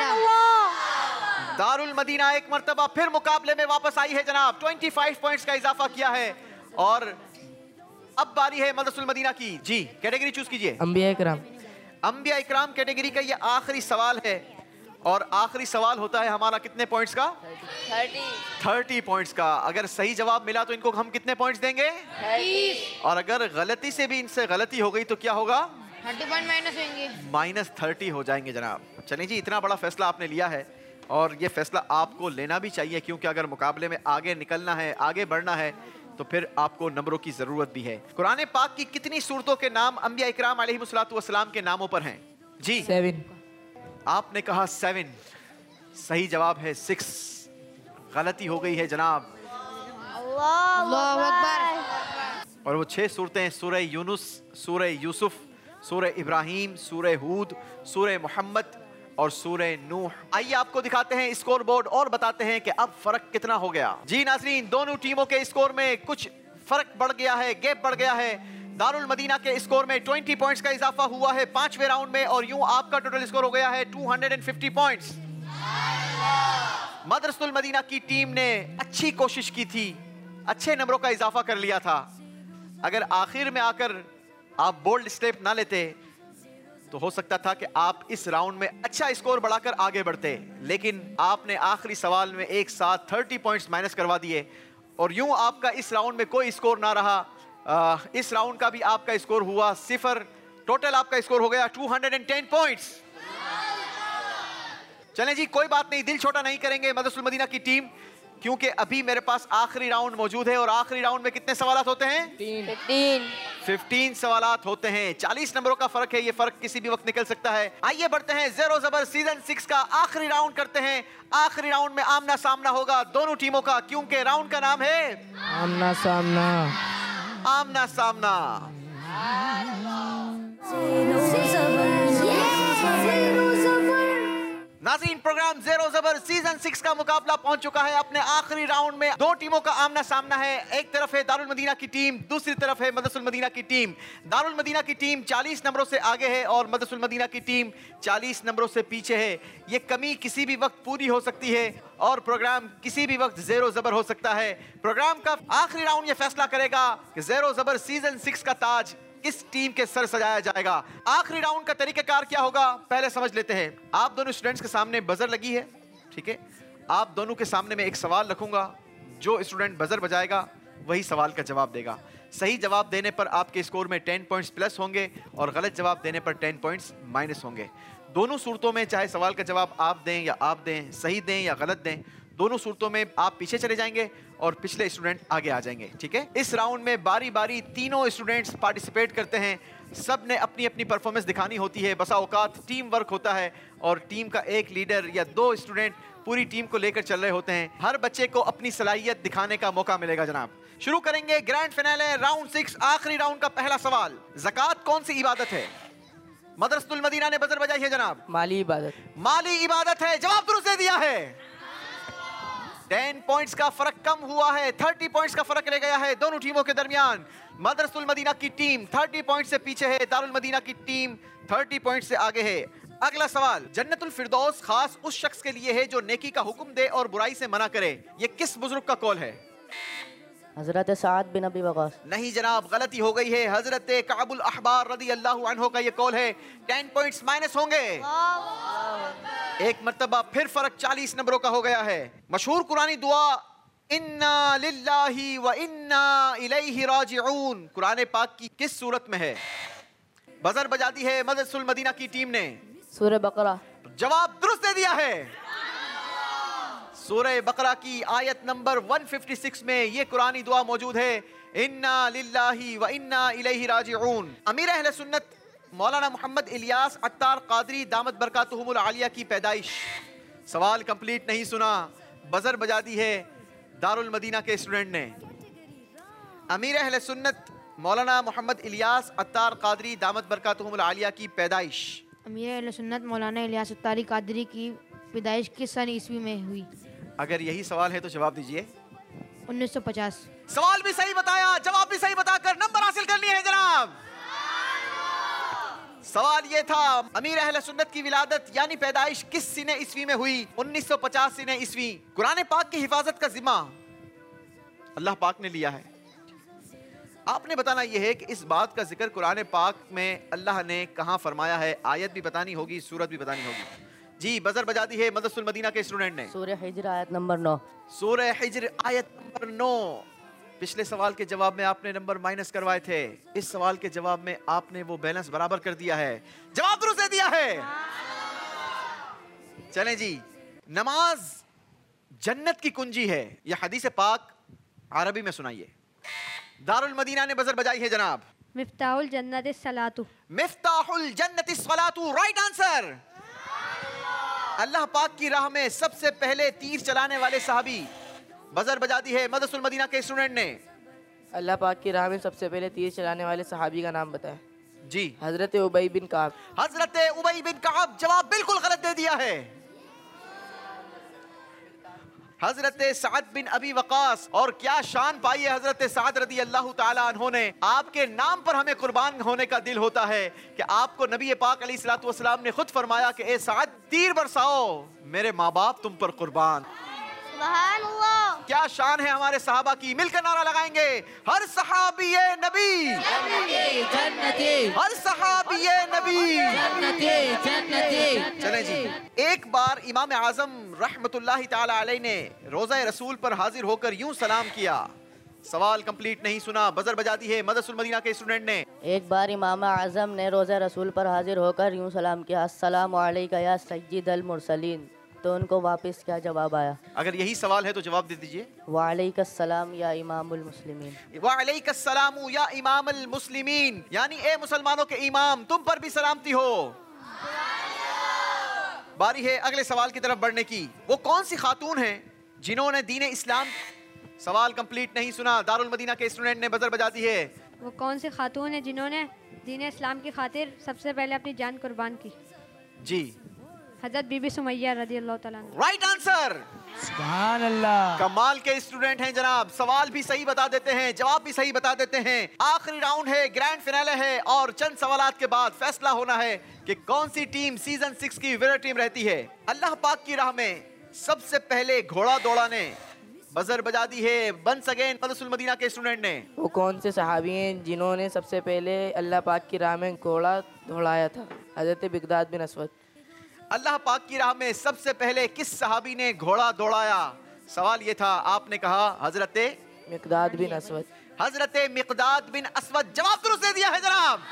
दारुल मदीना एक मर्तबा फिर मुकाबले में वापस आई है जनाब, 25 पॉइंट्स का इजाफा किया है। और अब बारी है मदरसतुल मदीना की। जी, कैटेगरी चूज कीजिए। अंबिया इकराम। अंबिया इकराम कैटेगरी का ये आखिरी सवाल है और आखिरी सवाल होता है हमारा कितने पॉइंट्स का? 30 पॉइंट्स का। अगर सही जवाब मिला तो इनको हम कितने पॉइंट्स देंगे? 30। और अगर गलती से भी इनसे गलती हो गई तो क्या होगा? 30 पॉइंट माइनस होंगे, -30 हो जाएंगे जनाब। चलिए जी, इतना बड़ा फैसला आपने लिया है और ये फैसला आपको लेना भी चाहिए, क्योंकि अगर मुकाबले में आगे निकलना है, आगे बढ़ना है, तो फिर आपको नंबरों की जरूरत भी है। कुरान पाक की कितनी सूरतों के नाम अंबिया इकराम अलैहिस्सलातु वस्सलाम के नामों पर हैं? जी 7। आपने कहा 7, सही जवाब है 6। गलती हो गई है जनाब। अल्लाह अकबर। और वो 6 सूरतें सूरह यूनुस, सूरह यूसुफ, सूरह इब्राहिम, सूरह हूद, सूरह मोहम्मद और सूरह नूह। आइए आपको दिखाते हैं स्कोर बोर्ड और बताते हैं कि अब फर्क कितना हो गया। जी नाज़रीन, दोनों टीमों के स्कोर में कुछ फर्क बढ़ गया है, गैप बढ़ गया है। दारुल मदीना के स्कोर में 20 पॉइंट्स का इजाफा हुआ है 5वें राउंड में और यूं आपका टोटल स्कोर हो गया है 250 पॉइंट्स। मदरसतुल मदीना की टीम ने अच्छी कोशिश की थी, अच्छे नंबरों का इजाफा कर लिया था। अगर आखिर में आकर आप बोल्ड स्टेप ना लेते तो हो सकता था कि आप इस राउंड में अच्छा स्कोर बढ़ाकर आगे बढ़ते, लेकिन आपने आखिरी सवाल में एक साथ 30 पॉइंट्स माइनस करवा दिए और यूं आपका इस राउंड में कोई स्कोर ना रहा। इस राउंड का भी आपका स्कोर हुआ 0। टोटल आपका स्कोर हो गया 210 पॉइंट्स। चलें जी, कोई बात नहीं, दिल छोटा नहीं करेंगे मदरसतुल मदीना की टीम, क्योंकि अभी मेरे पास आखिरी राउंड मौजूद है और आखिरी राउंड में कितने सवालात होते हैं? 15 सवालात होते हैं। 40 नंबरों का फर्क है, ये फर्क किसी भी वक्त निकल सकता है। आइए बढ़ते हैं ज़ेरो ज़बर सीजन 6 का आखिरी राउंड करते हैं। आखिरी राउंड में आमना सामना होगा दोनों टीमों का, क्योंकि राउंड का नाम है आमना सामना। आमना सामना। नाज़रीन, प्रोग्राम ज़ेरो ज़बर सीजन 6 का मुकाबला पहुंच चुका है अपने आखिरी राउंड में। दो टीमों का आमना सामना है। एक तरफ है दारुल मदीना की टीम, दूसरी तरफ है मदरसुल मदीना की टीम। दारुल मदीना की टीम 40 नंबरों से आगे है और मदरसुल मदीना की टीम 40 नंबरों से पीछे है। ये कमी किसी भी वक्त पूरी हो सकती है और प्रोग्राम किसी भी वक्त ज़ेरो ज़बर हो सकता है। प्रोग्राम का आखिरी राउंड ये फैसला करेगा कि ज़ेरो ज़बर सीजन 6 का ताज किस टीम के सर सजाया जाएगा। आखिरी राउंड का तरीकाकार क्या होगा, पहले समझ लेते हैं। आप दोनों स्टूडेंट्स के सामने बजर लगी है, ठीक है। आप दोनों के सामने मैं एक सवाल रखूंगा, जो स्टूडेंट बजर बजाएगा वही सवाल का जवाब देगा। सही जवाब देने पर आपके स्कोर में 10 पॉइंट्स प्लस होंगे और गलत जवाब देने पर 10 पॉइंट्स माइनस होंगे। दोनों सूरतों में, चाहे सवाल का जवाब आप दें या आप दें, सही दें या गलत दें, दोनों सूरतों में आप पीछे चले जाएंगे और पिछले स्टूडेंट आगे आ जाएंगे, ठीक है। इस राउंड में बारी बारी तीनों स्टूडेंट्स पार्टिसिपेट करते हैं। सब ने अपनी अपनी परफॉर्मेंस दिखानी होती है। बसा औकात टीम वर्क होता है और टीम का एक लीडर या दो स्टूडेंट पूरी टीम को लेकर चल रहे होते हैं। हर बच्चे को अपनी सलाहियत दिखाने का मौका मिलेगा जनाब। शुरू करेंगे ग्रैंड फिनाले राउंड 6, आखिरी राउंड का पहला सवाल। ज़कात कौन सी इबादत है? मदरसतुल मदीना ने बजर बजाई है जनाब। माली इबादत। माली इबादत है, जवाब दुरुस्त दे दिया है। 10 पॉइंट्स का फर्क कम हुआ है, 30 पॉइंट्स का फर्क रह गया है दोनों टीमों के दरमियान। मदरसतुल मदीना की टीम 30 पॉइंट से पीछे है, दारुल मदीना की टीम 30 पॉइंट से आगे है। अगला सवाल, जन्नतुल फिरदौस खास उस शख्स के लिए है जो नेकी का हुक्म दे और बुराई से मना करे। ये किस बुजुर्ग का कौल है? हजरत साद बिन अबी वक़ास। नहीं जनाब, गलती हो गई है। हजरत काबुल अहबार रदी अल्लाह अन्हो का ये कौल है। 10 पॉइंट्स माइनस होंगे। एक मर्तबा फिर फर्क 40 नंबरों का हो गया है। मशहूर कुरानी दुआ इन्ना लिल्लाहि व इन्ना इलैहि राजिऊन कुरान पाक की किस सूरत में है? बजर बजा दी है मदरसुल मदीना की टीम ने। सूरह बकरा। जवाब दुरुस्त दे दिया है। सूरह बकरा की आयत नंबर 156 में ये कुरानी दुआ मौजूद है, इन्ना लिल्लाहि व इन्ना इलैहि राजिऊन। अमीर अहले सुन्नत मौलाना मोहम्मद इलियास अत्तार कादरी दामत बरकातुहुमुल आलिया की पैदाइश। सवाल कंप्लीट नहीं सुना, बजर बजा दी है दारुल मदीना के स्टूडेंट ने। अमीर अहले सुन्नत मौलाना मोहम्मद इलियास अत्तार कादरी दामत बरकातुहुमुल आलिया की पैदाइश। अमीर अहले सुन्नत मौलाना इलियास अत्तारी कादरी की पैदाइश किस सन ईस्वी में हुई? अगर यही सवाल है तो जवाब दीजिए। 1950। सवाल भी सही बताया, जवाब भी सही बताकर नंबर हासिल कर लिए हैं जनाब। सवाल ये था, अमीर अहले सुन्नत की विलादत यानी पैदाइश किस सीने ईस्वी में हुई? 1950 सीने ईस्वी। कुरान पाक की हिफाजत का जिम्मा अल्लाह पाक ने लिया है। आपने बताना यह है कि इस बात का जिक्र कुरान पाक में अल्लाह ने कहां फरमाया है। आयत भी बतानी होगी, सूरत भी बतानी होगी। जी, बजर बजा दी है मदरसुल मदीना के स्टूडेंट ने। सूरह हिज्र आयत नंबर 9। सूरह हिज्र आयत नंबर 9। पिछले सवाल के जवाब में आपने नंबर माइनस करवाए थे, इस सवाल के जवाब में आपने वो बैलेंस बराबर कर दिया है। जवाब दुरुस्त दे दिया है। चलें जी, नमाज जन्नत की कुंजी है, यह हदीस पाक अरबी में सुनाइए। दारुल मदीना ने बजर बजाई है जनाब। मिफ्ताहुल जन्नत सलातु। मिफ्ताहुल जन्नत सलातु, राइट आंसर। अल्लाह पाक की राह में सबसे पहले तीर चलाने वाले सहाबी। बजर बजा दी है मदरसुल मदीना के स्टूडेंट ने। अल्लाह पाक की राह में सबसे पहले तीर चलाने वाले सहाबी का नाम बताएं। जी, हजरत उबई बिन काब। हजरत उबई बिन काब। जवाब बिल्कुल गलत दे दिया है। हजरत साद बिन अबी वकास। और क्या शान पाई है हजरत साद रदी अल्लाह ताला अन्हो ने। आपके नाम पर हमें कुर्बान होने का दिल होता है कि आपको नबी पाक अलैहिस्सलातु वस्सलाम ने खुद फरमाया कि ए साद, तीर बरसाओ, मेरे माँ बाप तुम पर कुर्बान। सुभान अल्लाह। क्या शान है हमारे सहाबा की। मिलकर नारा लगाएंगे, हर सहाबी नबी जन्नती, हर सहाबी नबी जन्नती, जन्नती। चलें जी, एक बार इमाम आजम रहमतुल्लाहि ताला अलैह ने रोज़ा रसूल पर हाजिर होकर यूं सलाम किया। सवाल कंप्लीट नहीं सुना, बजर बजा दी है मदरसुल मदीना के स्टूडेंट ने। एक बार इमाम आजम ने रोज़ा रसूल पर हाजिर होकर यूं सलाम किया, अस्सलामु अलैका या सय्यिदल मुरसलीन। तो उनको वापस क्या जवाब आया? अगर यही सवाल है तो जवाब दे दीजिए। वालेकुमुस्सलाम या इमामुल मुस्लिमीन। वालेकुमुस्सलाम या इमामुल मुस्लिमीन, यानी ए मुसलमानों के इमाम, तुम पर भी सलामती हो। बारी है अगले सवाल की तरफ बढ़ने की। वो कौन सी खातून है जिन्होंने दीन इस्लाम। सवाल कंप्लीट नहीं सुना, दारुल मदीना के स्टूडेंट ने बजर बजा दी है। वो कौन सी खातून है जिन्होंने दीन इस्लाम की खातिर सबसे पहले अपनी जान कुर्बान की? जी, हज़रत बीबी सुमैया रज़ी अल्लाह तआला अन्हा। Right answer. सुभान अल्लाह। कमाल के स्टूडेंट हैं जनाब, सवाल भी सही बता देते हैं, जवाब भी सही बता देते हैं। आखिरी राउंड है, ग्रैंड फिनाले है और चंद सवालात के बाद फैसला होना है कि कौन सी टीम सीजन 6 की विनर टीम रहती है। अल्लाह पाक की राह में सबसे पहले घोड़ा दौड़ाने बजर बजा दी है वंस अगेन मदरसुल मदीना के स्टूडेंट ने। वो कौन से सहाबी हैं जिन्होंने सबसे पहले अल्लाह पाक की राह में घोड़ा दौड़ाया था? हज़रत मिक़दाद बिन अस्वद। अल्लाह पाक की राह में सबसे पहले किस सहाबी ने घोड़ा दौड़ाया? सवाल ये था, आपने कहा हजरत मिक़दाद बिन अस्वद। हजरत मिक़दाद बिन अस्वद। जवाब दुरुस्त दे दिया है जनाब।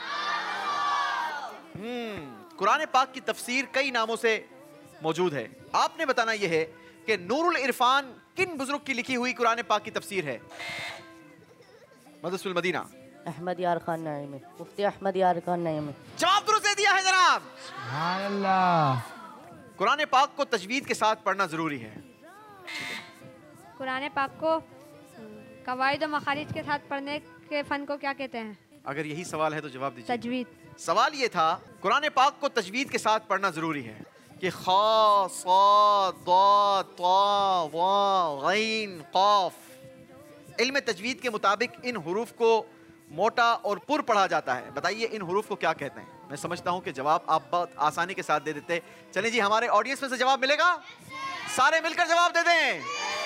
कुरान पाक की तफसीर कई नामों से मौजूद है। आपने बताना यह है कि नूरुल इरफान किन बुजुर्ग की लिखी हुई कुरान पाक की तफसीर है? मदरसुल मदीना। अहमद यार खान नईमी, मुफ्ती अहमद यार खान नईमी। जवाब दुरुस्त दे दिया है जनाब। सुभान अल्लाह। कुरान पाक को तजवीद के साथ पढ़ना जरूरी है। कुरान पाक को कवायद और मखारिज के साथ पढ़ने के फन को क्या कहते हैं? अगर यही सवाल है तो जवाब दीजिए। तजवीद। सवाल ये था, कुरान पाक को तजवीद के साथ पढ़ना जरूरी है कि खा सा दा ता वा गैन क़ाफ। इल्म तजवीद के मुताबिक इन हुरूफ को मोटा और पुर पढ़ा जाता है। बताइए इन हुरूफ को क्या कहते हैं? मैं समझता हूं कि जवाब आप बहुत आसानी के साथ दे देते। चलिए जी, हमारे ऑडियंस में से जवाब मिलेगा? सारे मिलकर जवाब दे दें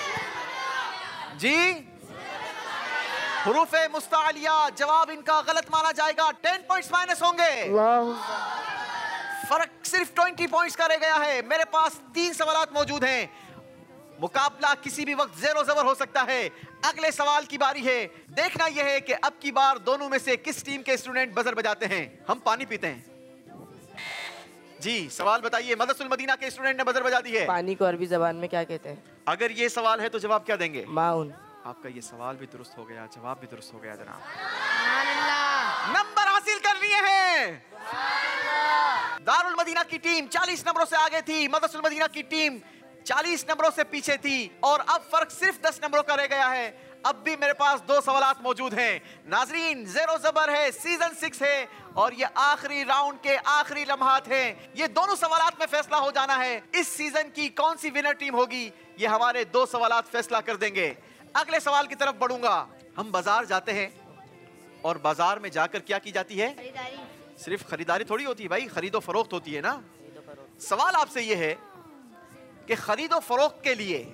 जी। हुरूफ मुस्तालिया। जवाब इनका गलत माना जाएगा, 10 पॉइंट्स माइनस होंगे। फर्क सिर्फ 20 पॉइंट्स का रह गया है। मेरे पास 3 सवालात मौजूद हैं। मुकाबला किसी भी वक्त ज़ेरो ज़बर हो सकता है। अगले सवाल की बारी है। देखना यह है कि अब की बार दोनों में से किस टीम के स्टूडेंट बजर बजाते हैं। हम पानी पीते हैं जी। सवाल बताइए। मदरसुल मदीना के स्टूडेंट ने बजर बजा दी है। पानी को अरबी जबान में क्या कहते हैं? अगर ये सवाल है तो जवाब क्या देंगे? माउन। आपका ये सवाल भी दुरुस्त हो गया, जवाब भी दुरुस्त हो गया जनाब। नंबर हासिल कर लिए हैं। दारुल मदीना की टीम 40 नंबरों से आगे थी, मदरसुल मदीना की टीम 40 नंबरों से पीछे थी और अब फर्क सिर्फ 10 नंबरों का रह गया है। अब भी मेरे पास 2 सवालात मौजूद हैं। नाजरीन, ज़ेरो ज़बर है, सीजन 6 है और ये आखिरी राउंड के आखिरी लम्हात हैं। ये दोनों सवालात में फैसला हो जाना है। इस सीजन की कौन सी विनर टीम होगी, ये हमारे 2 सवालात फैसला कर देंगे। अगले सवाल की तरफ बढ़ूंगा। हम बाजार जाते हैं और बाजार में जाकर क्या की जाती है? सिर्फ खरीदारी थोड़ी होती है भाई, खरीदो फरोख्त होती है ना। सवाल आपसे ये है कि खरीदो फरोख्त के लिए,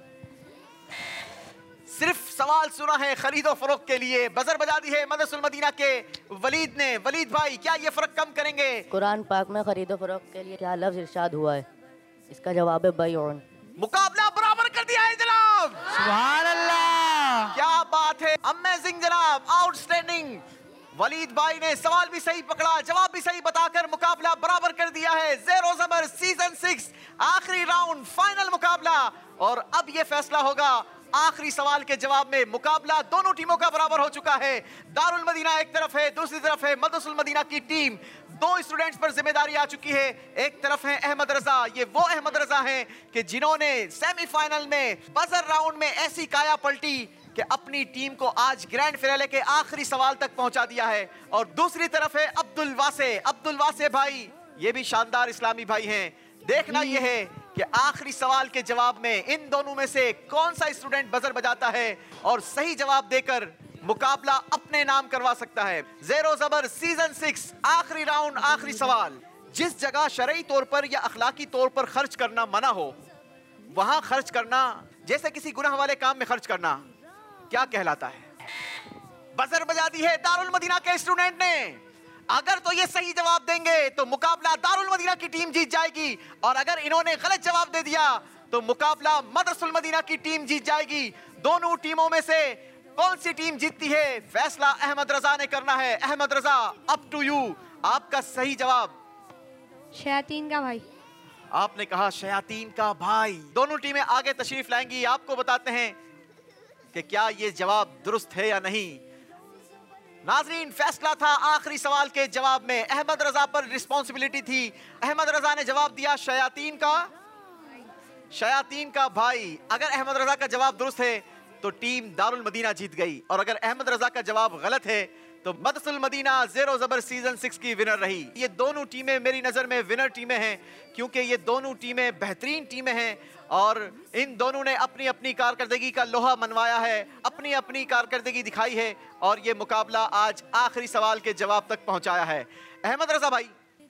सिर्फ सवाल सुना है खरीदो फरोख्त के लिए बजर बजा दी है मदरसुल मदीना के वलीद ने। वलीद भाई, क्या ये फर्क कम करेंगे? कुरान पाक में खरीदो फरोख्त के लिए क्या लफ्ज इरशाद हुआ है? इसका जवाब है बैउन। मुकाबला बराबर कर दिया है जनाब। सुभान अल्लाह। क्या बात है, अमेजिंग जनाब, आउटस्टैंडिंग। वलीद भाई ने सवाल भी सही पकड़ा, जवाब भी सही बताकर मुकाबला बराबर कर दिया है। ज़ेरो ज़बर सीजन 6 आखिरी राउंड, फाइनल मुकाबला। और अब ये फैसला होगा आखिरी सवाल के जवाब में। मुकाबला दोनों टीमों का बराबर हो चुका है। दारुल मदीना एक तरफ है, दूसरी तरफ है मदरसुल मदीना की टीम। 2 स्टूडेंट्स पर जिम्मेदारी आ चुकी है। एक तरफ है अहमद रजा। ये वो अहमद रजा हैं कि जिन्होंने सेमीफाइनल में बजर राउंड में ऐसी काया पलटी कि अपनी टीम को आज ग्रैंड फिनाले के आखिरी सवाल तक पहुंचा दिया है। और दूसरी तरफ है अब्दुल वासे। अब्दुल वासे भाई, ये भी शानदार इस्लामी भाई हैं। देखना यह है कि आखिरी सवाल के जवाब में इन दोनों में से कौन सा स्टूडेंट बजर बजाता है और सही जवाब देकर मुकाबला अपने नाम करवा सकता है। ज़ेरो ज़बर सीजन 6 आखिरी राउंड, आखिरी सवाल। जिस जगह शरई तौर पर या अखलाकी तौर पर खर्च करना मना हो, वहां खर्च करना, जैसे किसी गुनाह वाले काम में खर्च करना, क्या कहलाता है? बजर बजा दी है दारुल मदीना के स्टूडेंट ने। अगर तो ये सही जवाब देंगे तो मुकाबला दारुल मदीना की टीम जीत जाएगी और अगर इन्होंने गलत जवाब दे दिया तो मुकाबला मदरसुल मदीना की टीम जीत जाएगी। दोनों टीमों में से कौन सी टीम जीतती है, फैसला अहमद रजा ने करना है। Ahmad Raza, up to you. आपका सही जवाब शयातीन का भाई। आपने कहा शयातीन का भाई। दोनों टीमें आगे तशरीफ लाएंगी। आपको बताते हैं कि क्या ये जवाब दुरुस्त है या नहीं। नाजरीन, फैसला था आखिरी सवाल के जवाब में। अहमद रजा पर रिस्पॉन्सिबिलिटी थी। अहमद रजा ने जवाब दिया शयातीन का भाई। अगर अहमद रजा का जवाब दुरुस्त है तो टीम दारुल मदीना जीत गई और अगर अहमद रजा का जवाब गलत है तो मदरसुल मदीना ज़ेरो ज़बर सीजन 6 की विनर रही। ये दोनों टीमें मेरी नजर में विनर टीमें हैं, क्योंकि ये दोनों टीमें बेहतरीन टीमें हैं और इन दोनों ने अपनी अपनी कारकर्दगी का लोहा मनवाया है, अपनी अपनी कारकर्दगी दिखाई है और ये मुकाबला आज आखिरी सवाल के जवाब तक पहुंचाया है। अहमद रजा भाई,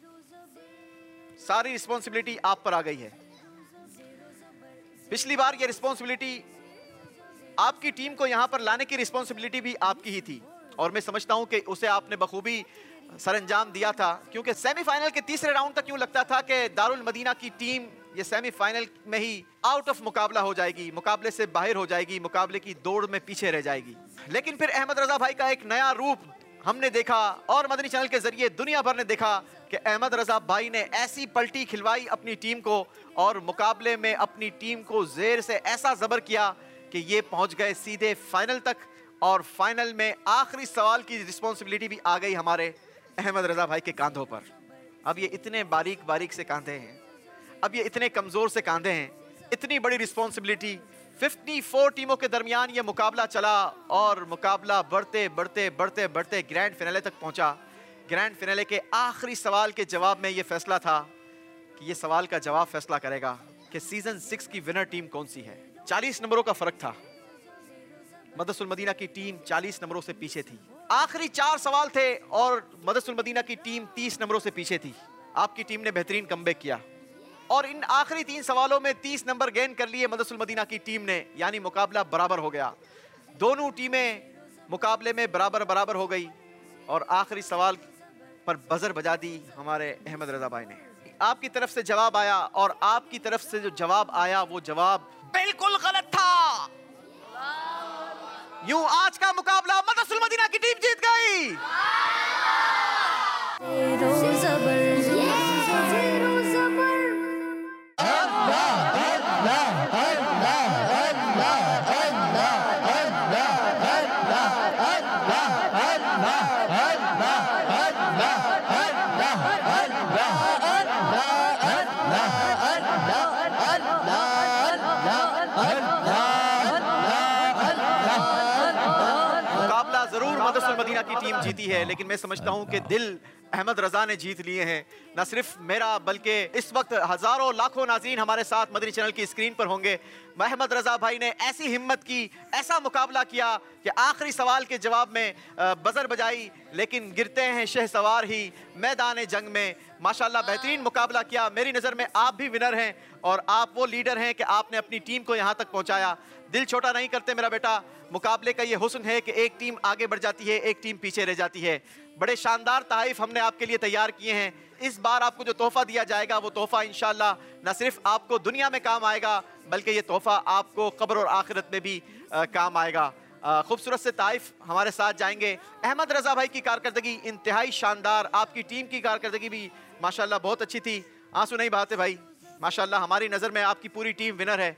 सारी रिस्पॉन्सिबिलिटी आप पर आ गई है। पिछली बार ये रिस्पॉन्सिबिलिटी, आपकी टीम को यहां पर लाने की रिस्पॉन्सिबिलिटी भी आपकी ही थी और मैं समझता हूं कि उसे आपने बखूबी सरंजाम दिया था, क्योंकि सेमीफाइनल के तीसरे राउंड तक यूं लगता था कि दारुल मदीना की टीम ये सेमीफाइनल में ही आउट ऑफ मुकाबला हो जाएगी, मुकाबले से बाहर हो जाएगी, मुकाबले की दौड़ में पीछे रह जाएगी। लेकिन फिर अहमद रजा भाई का एक नया रूप हमने देखा और मदनी चैनल के जरिए दुनिया भर ने देखा कि अहमद रजा भाई ने ऐसी पलटी खिलवाई अपनी टीम को और मुकाबले में अपनी टीम को जेर से ऐसा जबर किया कि ये पहुंच गए सीधे फाइनल तक और फाइनल में आखिरी सवाल की रिस्पॉन्सिबिलिटी भी आ गई हमारे अहमद रजा भाई के कांधों पर। अब ये इतने बारीक बारीक से कांधे हैं, अब ये इतने कमजोर से कांधे हैं, इतनी बड़ी रिस्पॉन्सिबिलिटी। 54 टीमों के दरमियान ये मुकाबला चला और मुकाबला बढ़ते बढ़ते बढ़ते बढ़ते ग्रैंड फिनाले तक पहुंचा। ग्रैंड फिनाले के आखिरी सवाल के जवाब में ये फैसला था कि ये सवाल का जवाब फैसला करेगा कि सीजन 6 की विनर टीम कौन सी है। 40 नंबरों का फर्क था, मदरसुल मदीना की टीम 40 नंबरों से पीछे थी। आखिरी 4 सवाल थे और मदरसुल मदीना की टीम 30 नंबरों से पीछे थी। आपकी टीम ने बेहतरीन कमबैक किया और इन आखिरी 3 सवालों में 30 नंबर गेन कर लिए मदरसुल मदीना की टीम ने, यानी मुकाबला बराबर हो गया। दोनों टीमें मुकाबले में बराबर बराबर हो गई और आखिरी सवाल पर बजर बजा दी हमारे अहमद रजा भाई ने। आपकी तरफ से जवाब आया और आपकी तरफ से जो जवाब आया वो जवाब बिल्कुल गलत था। यूं आज का मुकाबला मदरसुल मदीना की टीम जीत गई। मदरसुल मदीना की टीम जीती है, लेकिन मैं समझता हूं कि दिल अहमद रजा ने जीत लिए हैं। न सिर्फ मेरा बल्कि इस वक्त हजारों लाखों नाज़रीन हमारे साथ मदनी चैनल की स्क्रीन पर होंगे। अहमद रजा भाई ने ऐसी हिम्मत की, ऐसा मुकाबला किया कि आखिरी सवाल के जवाब में बजर बजाई, लेकिन गिरते हैं शहसवार ही मैदान जंग में। माशाल्लाह बेहतरीन मुकाबला किया। मेरी नज़र में आप भी विनर हैं और आप वो लीडर हैं कि आपने अपनी टीम को यहाँ तक पहुँचाया। दिल छोटा नहीं करते मेरा बेटा। मुकाबले का ये हुस्न है कि एक टीम आगे बढ़ जाती है, एक टीम पीछे रह जाती है। बड़े शानदार तहफ़ हमने आपके लिए तैयार किए हैं। इस बार आपको जो तोहफ़ा दिया जाएगा वो तोहफ़ा इंशाल्लाह न सिर्फ आपको दुनिया में काम आएगा, बल्कि ये तोहफ़ा आपको क़ब्र और आखिरत में भी काम आएगा। खूबसूरत से तहफ़ हमारे साथ जाएंगे। अहमद रजा भाई की कारकर्दगी इंतहाई शानदार, आपकी टीम की कारकर्दगी भी माशाल्लाह बहुत अच्छी थी। आंसू नहीं बहाते भाई, माशाल्लाह हमारी नज़र में आपकी पूरी टीम विनर है।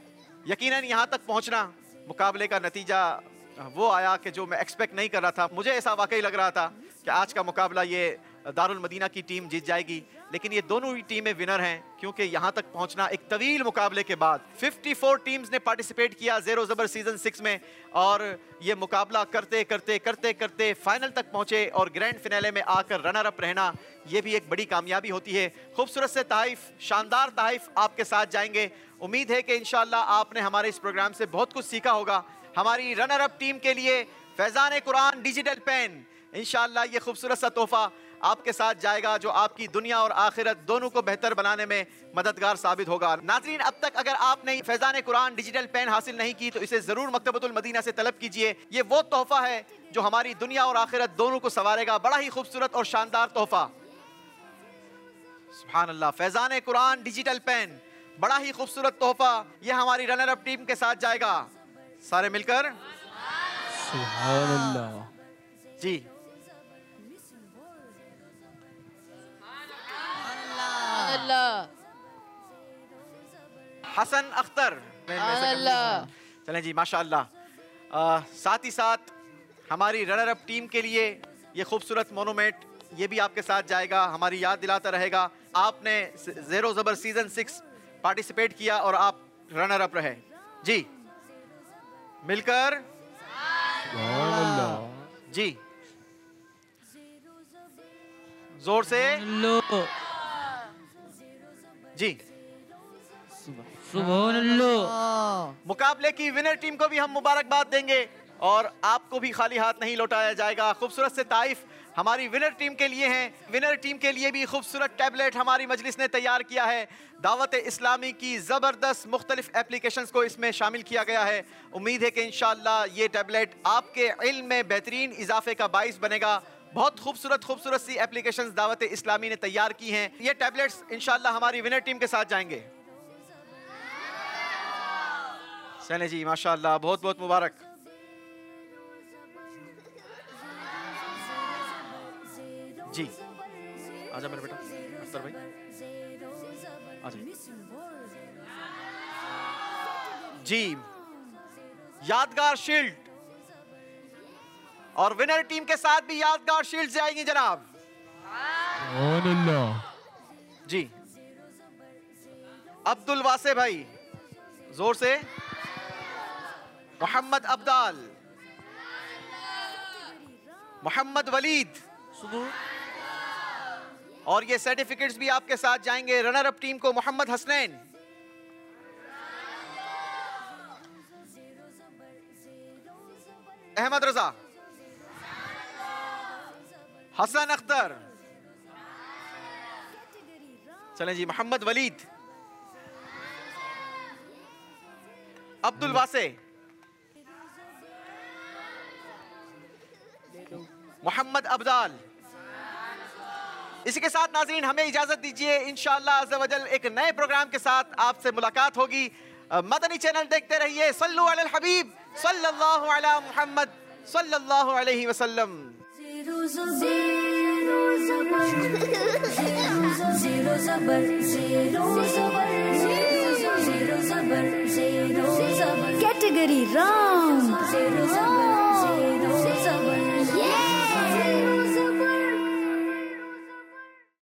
यकीनन यहाँ तक पहुँचना, मुकाबले का नतीजा वो आया कि जो मैं एक्सपेक्ट नहीं कर रहा था। मुझे ऐसा वाकई लग रहा था कि आज का मुकाबला ये दारुल मदीना की टीम जीत जाएगी, लेकिन ये दोनों ही टीमें विनर हैं, क्योंकि यहाँ तक पहुँचना एक तवील मुकाबले के बाद 54 टीम्स ने पार्टिसिपेट किया ज़ेरो ज़बर सीजन 6 में और ये मुकाबला करते करते करते करते फाइनल तक पहुँचे और ग्रैंड फिनाले में आकर रनर अप रहना ये भी एक बड़ी कामयाबी होती है। खूबसूरत से तहफ़, शानदार तहफ़ आपके साथ जाएंगे। उम्मीद है कि इंशाल्लाह आपने हमारे इस प्रोग्राम से बहुत कुछ सीखा होगा। हमारी रनर अप टीम के लिए फैज़ान कुरान डिजिटल पेन, इंशाल्लाह ये खूबसूरत सा तोहफा आपके साथ जाएगा जो आपकी दुनिया और आखिरत दोनों को बेहतर बनाने में मददगार साबित होगा। नाज़रीन, अब तक अगर आपने फैज़ान कुरान डिजिटल पेन हासिल नहीं की तो इसे ज़रूर मकतबतुल मदीना से तलब कीजिए। ये वो तोहफा है जो हमारी दुनिया और आखिरत दोनों को संवारेगा। बड़ा ही खूबसूरत और शानदार तोहफा, सुभान अल्लाह। फैज़ान कुरान डिजिटल पेन, बड़ा ही खूबसूरत तोहफा, ये हमारी रनर अप टीम के साथ जाएगा। सारे मिलकर सुभान अल्लाह जी। हसन अख्तर, चलें जी, माशाअल्लाह। साथ ही साथ हमारी रनर अप टीम के लिए ये खूबसूरत मोनूमेंट ये भी आपके साथ जाएगा, हमारी याद दिलाता रहेगा आपने ज़ेरो ज़बर सीजन 6 पार्टिसिपेट किया और आप रनर अप रहे जी। मिलकर जी जोर से जी। मुकाबले की विनर टीम को भी हम मुबारकबाद देंगे और आपको भी खाली हाथ नहीं लौटाया जाएगा। खूबसूरत से ताइफ हमारी विनर टीम के लिए हैं। विनर टीम के लिए भी खूबसूरत टैबलेट हमारी मजलिस ने तैयार किया है। दावत इस्लामी की ज़बरदस्त मुख्तलिफ एप्लीकेशंस को इसमें शामिल किया गया है। उम्मीद है कि इंशाअल्लाह ये टैबलेट आपके इल्म में बेहतरीन इजाफे का बाइस बनेगा। बहुत खूबसूरत सी एप्लीकेशंस दावत इस्लामी ने तैयार की हैं। ये टैबलेट्स इंशाअल्लाह हमारी विनर टीम के साथ जाएंगे। सैने जी माशाअल्लाह, बहुत बहुत मुबारक। जी आजा मेरे बेटा, अख्तर भाई आजा। जी यादगार शील्ड और विनर टीम के साथ भी यादगार शील्ड जाएंगी जनाब। जी अब्दुल वासे भाई जोर से। मोहम्मद अब्दाल, मोहम्मद वलीद और ये सर्टिफिकेट्स भी आपके साथ जाएंगे। रनर अप टीम को मोहम्मद हसनैन, अहमद रजा, हसन अख्तर, चलें जी मोहम्मद वलीद, अब्दुल वासे, मोहम्मद अब्दाल। इसी के साथ नाज़रीन हमें इजाजत दीजिए। इंशाअल्लाह अज़्ज़ा वजल एक नए प्रोग्राम के साथ आपसे मुलाकात होगी। मदनी चैनल देखते रहिए। सल्लु अलल हबीब सल्लल्लाहु अला मुहम्मद सल्लल्लाहु अलैहि वसल्लम। Category round